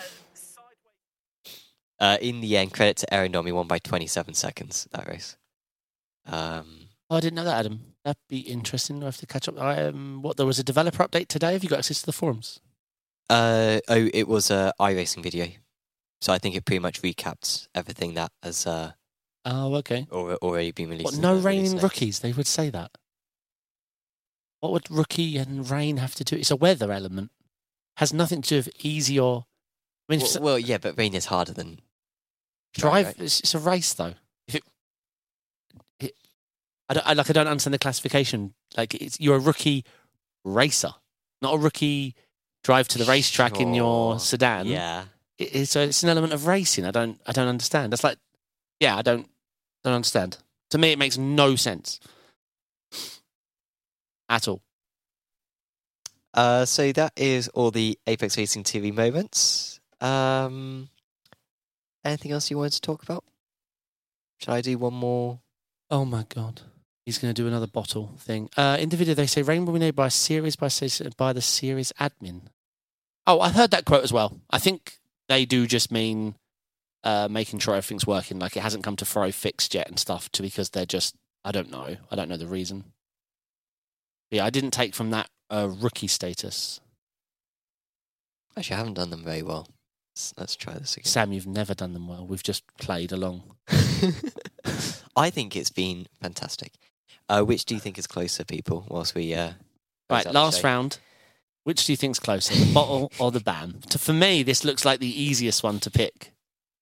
In the end, credit to Aaron Dom, he won by 27 seconds, that race. I didn't know that, Adam. That'd be interesting. I have to catch up. There was a developer update today. Have you got access to the forums? It was a iRacing video. So I think it pretty much recapped everything that has okay. already been released. What, no rain in rookies? They would say that. What would rookie and rain have to do? It's a weather element. Has nothing to do with easy or... I mean, well, yeah, but rain is harder than... Drive, right? It's a race, though. I don't understand the classification. Like, you're a rookie racer, not a rookie drive to the racetrack in your sedan. Yeah, it's an element of racing. I don't understand. That's like, yeah, I don't understand. To me, it makes no sense at all. So that is all the Apex Racing TV moments. Anything else you wanted to talk about? Should I do one more? Oh my god. He's going to do another bottle thing. In the video, they say rain will be made by the series admin. Oh, I heard that quote as well. I think they do just mean making sure everything's working. Like it hasn't come to Fro fixed yet and stuff because they're just, I don't know. I don't know the reason. But yeah, I didn't take from that rookie status. Actually, I haven't done them very well. Let's try this again. Sam, you've never done them well. We've just played along. I think it's been fantastic. Which do you think is closer, people? Whilst we right, last round. Which do you think's closer, the bottle or the ban? For me, this looks like the easiest one to pick.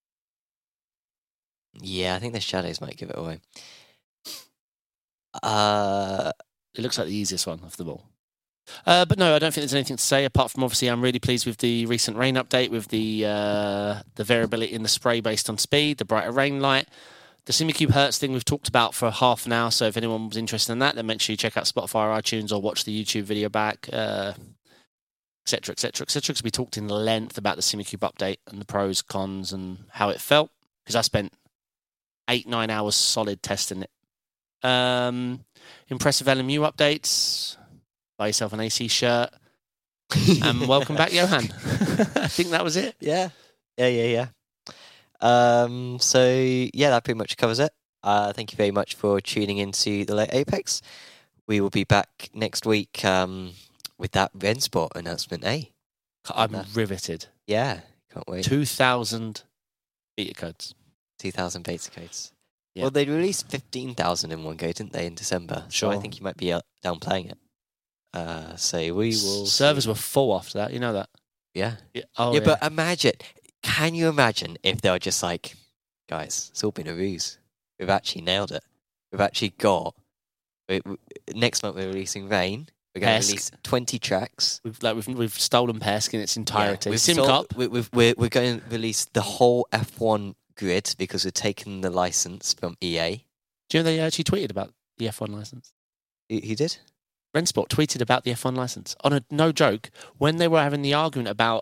Yeah, I think the shadows might give it away. It looks like the easiest one of them all. But no, I don't think there's anything to say apart from obviously I'm really pleased with the recent rain update with the variability in the spray based on speed, the brighter rain light. The Simucube Hertz thing we've talked about for half an hour, so if anyone was interested in that, then make sure you check out Spotify or iTunes or watch the YouTube video back, etc., because we talked in length about the Simucube update and the pros, cons, and how it felt, because I spent 8-9 hours solid testing it. Impressive LMU updates. Buy yourself an AC shirt. And welcome back, Johan. I think that was it. Yeah. So yeah, that pretty much covers it. Thank you very much for tuning into the Late Apex. We will be back next week with that Rensport announcement, eh? I'm riveted. Yeah, can't wait. 2,000 beta codes. 2,000 beta codes. Yeah. Well, they released 15,000 in one go, didn't they, in December? Sure. So I think you might be downplaying it. So we will... Servers were full after that, you know that? Yeah. Oh, yeah, but imagine... Can you imagine if they were just like, guys, it's all been a ruse. We've actually nailed it. We've actually got... next month we're releasing Rain. We're going to release 20 tracks. We've stolen Pesk in its entirety. Yeah, SimCup. We're going to release the whole F1 grid because we're taking the license from EA. Do you know they actually tweeted about the F1 license? He did? Rensport tweeted about the F1 license. On a no joke, when they were having the argument about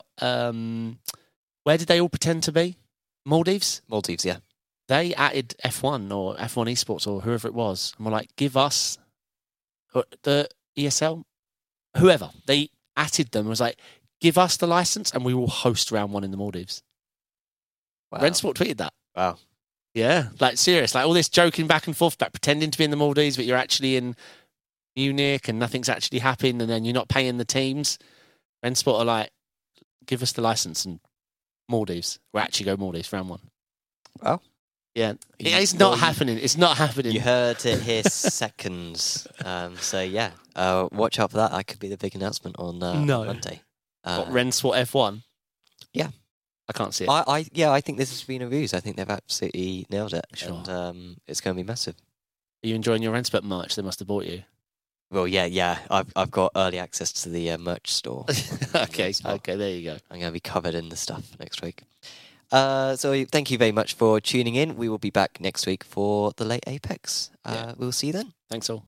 where did they all pretend to be? Maldives? Maldives, yeah. They added F1 or F1 Esports or whoever it was. And were like, give us the ESL, whoever. They added them and was like, give us the license and we will host round one in the Maldives. Wow. Rensport tweeted that. Wow. Yeah, like serious. Like all this joking back and forth about pretending to be in the Maldives, but you're actually in Munich and nothing's actually happened and then you're not paying the teams. Rensport are like, give us the license and Maldives. We'll actually go Maldives round one. Well, yeah, it's not happening. It's not happening. You heard it here seconds. So yeah, watch out for that. That could be the big announcement on Monday. What, Rensport F1? Yeah. I can't see it. I think this has been a ruse. I think they've absolutely nailed it. Sure. And it's going to be massive. Are you enjoying your Rensport merch? They must have bought you. Well, yeah. I've got early access to the merch store. Okay, there you go. I'm going to be covered in the stuff next week. So thank you very much for tuning in. We will be back next week for the Late Apex. We'll see you then. Thanks all.